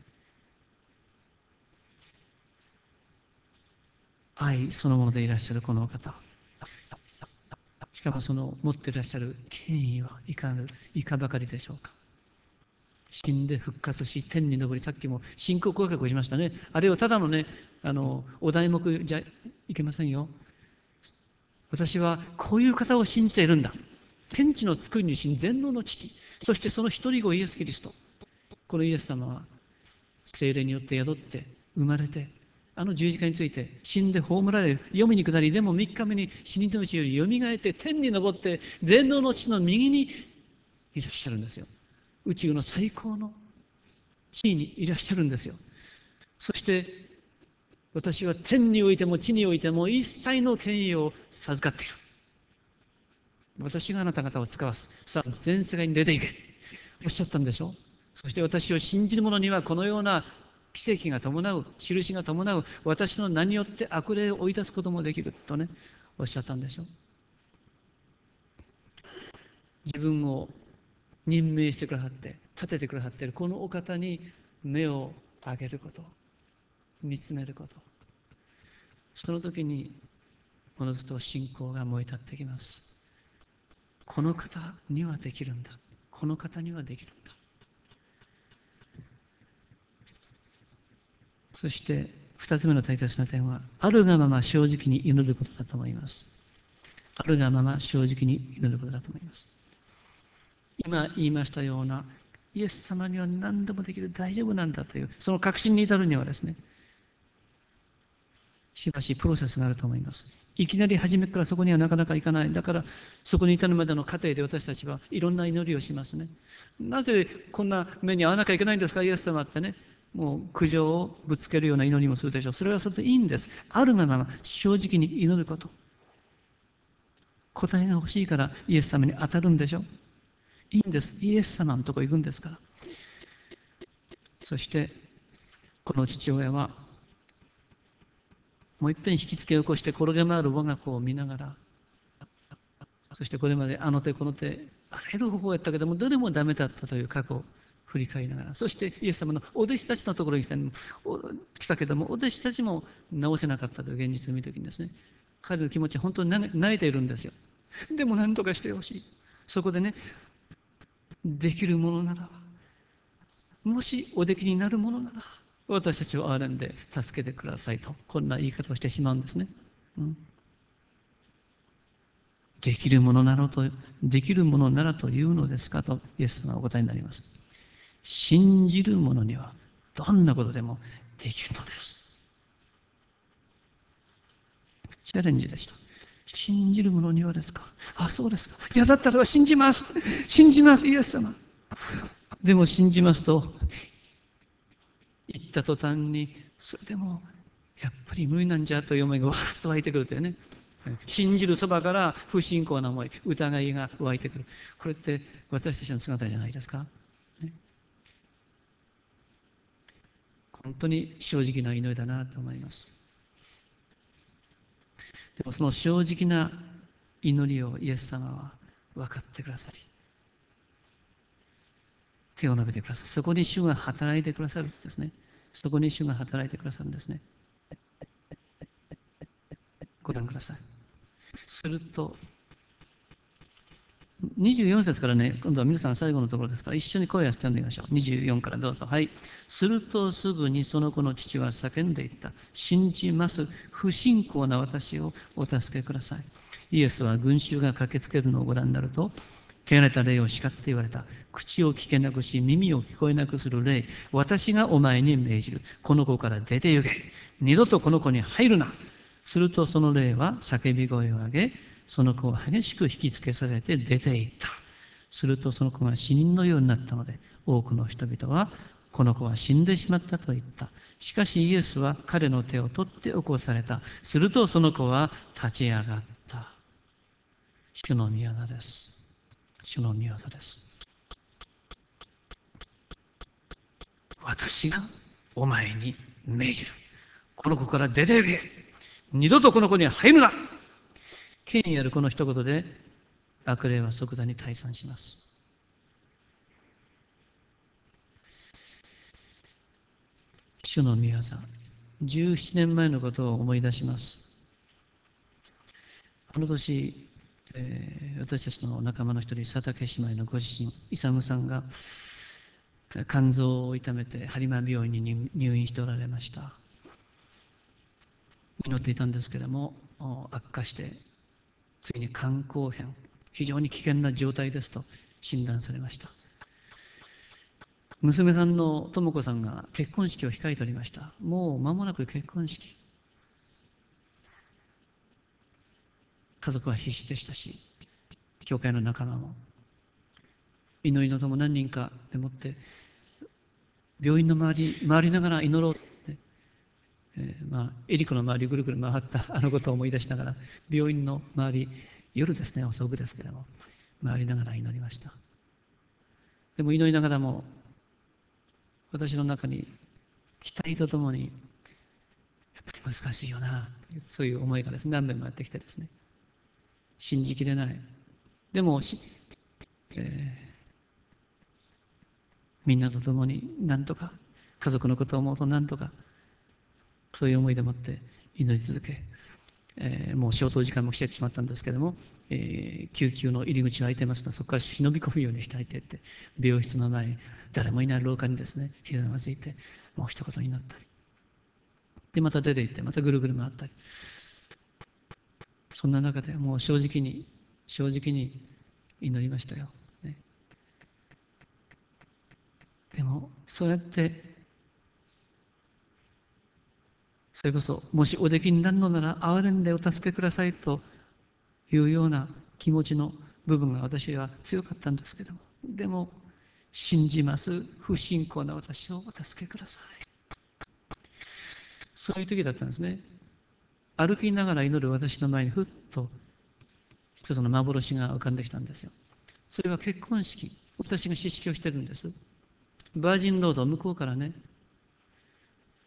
愛そのものでいらっしゃるこのお方。しかもその持っていらっしゃる権威はいかなるいかばかりでしょうか。死んで復活し天に昇り、さっきも信仰告白をしましたね。あれをただのね、あのお題目じゃいけませんよ。私はこういう方を信じているんだ。天地の作り主、全能の父、そしてその一人子イエス・キリスト。このイエス様は聖霊によって宿って生まれて、あの十字架について死んで葬られ、黄泉に下り、でも三日目に死人のうちよりよみがえって天に昇って全能の父の右にいらっしゃるんですよ。宇宙の最高の地位にいらっしゃるんですよ。そして私は天においても地においても一切の権威を授かっている。私があなた方を使わす。さあ、全世界に出ていけ。おっしゃったんでしょう。そして私を信じる者にはこのような奇跡が伴う、印が伴う、私の名によって悪霊を追い出すこともできるとね、おっしゃったんでしょう。自分を任命してくださって、立ててくださっているこのお方に目を上げること、見つめること。その時に、おのずと信仰が燃え立ってきます。この方にはできるんだ。この方にはできるんだ。そして二つ目の大切な点は、あるがまま正直に祈ることだと思います。あるがまま正直に祈ることだと思います。今言いましたような、イエス様には何でもできる、大丈夫なんだという、その確信に至るにはですね、しばしプロセスがあると思います。いきなり初めからそこにはなかなかいかない。だからそこに至るまでの過程で私たちはいろんな祈りをしますね。なぜこんな目に遭わなきゃいけないんですか、イエス様ってね。もう苦情をぶつけるような祈りもするでしょう。それはそれでいいんです。あるがまま正直に祈ること。答えが欲しいからイエス様に当たるんでしょう。いいんです。イエス様のとこ行くんですから。そしてこの父親はもういっぺん引きつけを起こして転げ回る我が子を見ながら、そしてこれまであの手この手あらゆる方法をやったけどもどれもダメだったという過去を振り返りながら、そしてイエス様のお弟子たちのところに来た来たけどもお弟子たちも治せなかったという現実を見た時にですね、彼の気持ちは本当に泣いているんですよ。でも何とかしてほしい。そこでね、できるものならば、もしおできになるものなら私たちを憐れんで助けてくださいと、こんな言い方をしてしまうんですね。うん、できるものならとできるものならというのですかとイエス様はお答えになります。信じる者にはどんなことでもできるのです。チャレンジでした。信じる者にはですか。あ、そうですか。いや、だったら信じます。信じます、イエス様。でも信じますと言った途端に、それでもやっぱり無理なんじゃという思いがわっと湧いてくるというね。信じるそばから不信仰な思い、疑いが湧いてくる。これって私たちの姿じゃないですか。ね、本当に正直な祈りだなと思います。でもその正直な祈りをイエス様は分かってくださり、手を伸べてくださる。そこに主が働いてくださるんですね。そこに主が働いてくださるんですね。ご覧ください。すると、にじゅうよん節からね、今度は皆さん最後のところですから、一緒に声を読んでみましょう。にじゅうよんからどうぞ。はい。するとすぐにその子の父は叫んでいった。信じます。不信仰な私をお助けください。イエスは群衆が駆けつけるのをご覧になると、汚れた霊を叱って言われた。口を聞けなくし、耳を聞こえなくする霊。私がお前に命じる。この子から出て行け。二度とこの子に入るな。するとその霊は叫び声を上げ、その子を激しく引きつけさせて出て行った。するとその子が死人のようになったので、多くの人々は、この子は死んでしまったと言った。しかしイエスは彼の手を取って起こされた。するとその子は立ち上がった。主の御業です。主の御業です。私がお前に命じる。この子から出て行け。二度とこの子には入るな。権威あるこの一言で悪霊は即座に退散します。主の御業、じゅうななねんまえのことを思い出します。この年、えー、私たちの仲間の一人、佐竹姉妹のご主人、勇さんが肝臓を痛めて播磨病院に入院しておられました。祈っていたんですけれども、悪化して、ついに肝硬変、非常に危険な状態ですと診断されました。娘さんの智子さんが結婚式を控えておりました。もう間もなく結婚式。家族は必死でしたし、教会の仲間も。祈りの友何人かでもって、病院の周り、回りながら祈ろうって、えー、まあ、エリコの周りぐるぐる回ったあのことを思い出しながら、病院の周り、夜ですね、遅くですけれども、回りながら祈りました。でも祈りながらも、私の中に期待とともに、やっぱり難しいよな、そういう思いがですね、何遍もやってきてですね、信じきれない。でも、えー、みんなと共に何とか、家族のことを思うと何とか、そういう思いでもって祈り続け、えー、もう消灯時間も来てしまったんですけども、えー、救急の入り口が開いてますので、そこから忍び込むようにしたいって言って、病室の前に誰もいない廊下にですね、ひざまずいて、もう一言祈ったり。で、また出て行って、またぐるぐる回ったり。そんな中でもう正直に、正直に祈りましたよ。ね、でも、そうやって、それこそ、もしおできになるのなら、憐れんでお助けくださいというような気持ちの部分が私は強かったんですけども、でも、信じます、不信仰な私をお助けください。そういう時だったんですね。歩きながら祈る私の前にふっと一つの幻が浮かんできたんですよ。それは結婚式。私が式をしてるんです。バージンロード向こうからね、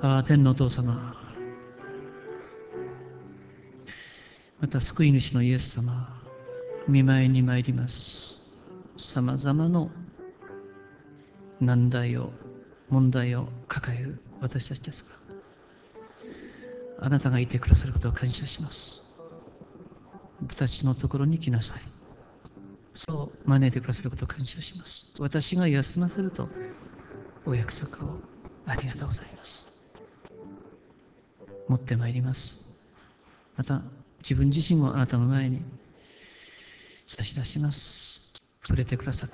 ああ、天のお父様、また救い主のイエス様、見舞いに参ります。さまざまな難題を、問題を抱える私たちですが、あなたがいてくださることを感謝します。私のところに来なさい。そう招いてくださることを感謝します。私が休ませるとお約束をありがとうございます。持ってまいります。また自分自身をあなたの前に差し出します。触れてくださって、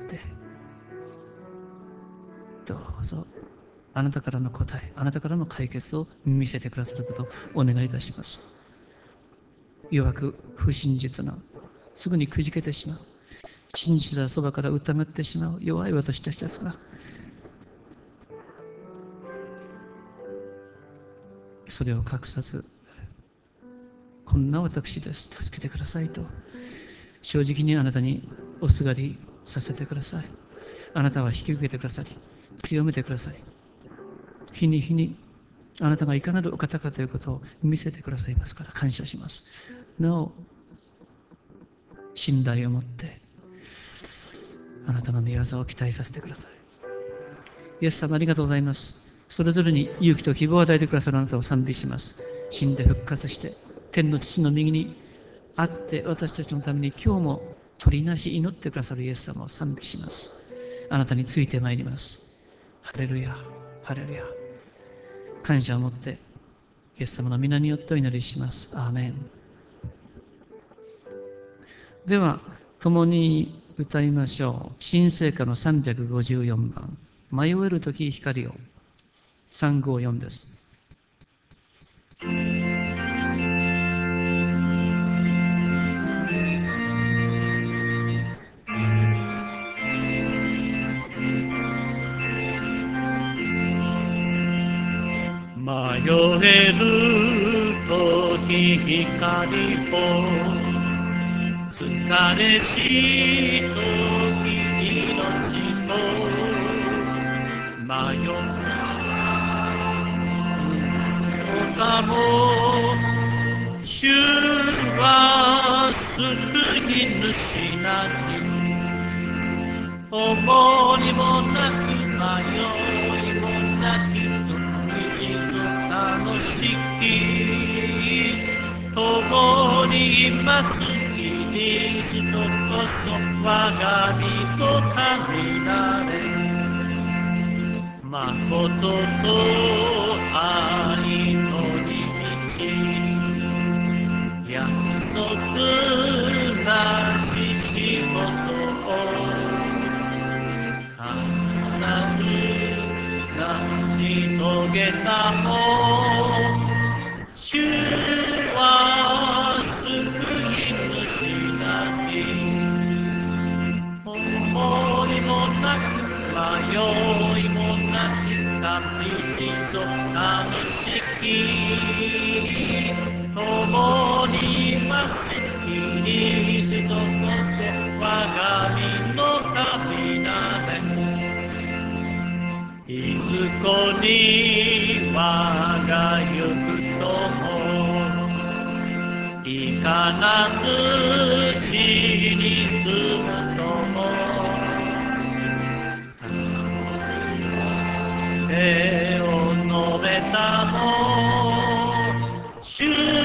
どうぞあなたからの答え、あなたからの解決を見せてくださることをお願いいたします。弱く不真実な、すぐにくじけてしまう、信じたそばから疑ってしまう弱い私たちですが、それを隠さず、こんな私です、助けてくださいと正直にあなたにおすがりさせてください。あなたは引き受けてくださり、強めてくださり、日に日にあなたがいかなるお方かということを見せてくださいますから感謝します。なお信頼を持ってあなたの御業を期待させてください。イエス様ありがとうございます。それぞれに勇気と希望を与えてくださるあなたを賛美します。死んで復活して天の父の右にあって私たちのために今日も取りなし祈ってくださるイエス様を賛美します。あなたについてまいります。ハレルヤ、ハレルヤ。感謝を持ってイエス様の皆によってお祈りします。アーメン。では共に歌いましょう。新聖歌のさんびゃくごじゅうよんばん、迷えるとき光を。さんごよんです。迷えるとき光を、疲れしとき命と、迷うことも、主は救い主なり、重荷もなく迷いもなく日常楽しき共にいますキリストこそ我が身と神なれ誠と愛とに満ち約束なし仕事を必ず成し遂げたも主は救い主なり思いもなく迷いもなく神地蔵楽しき共にいますキリストこそ我が身の神なれいずこに我が行くともいかなる地に住むとも手を述べたも主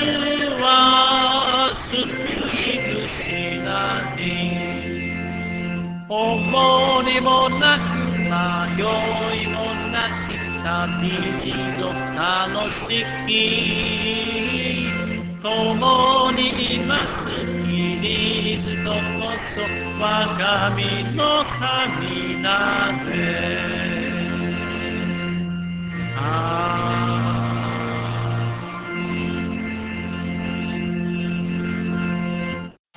は救い主なり重荷もなく迷いもなく旅路を楽しき共にいますキリストこそ我が身の神なれ。アー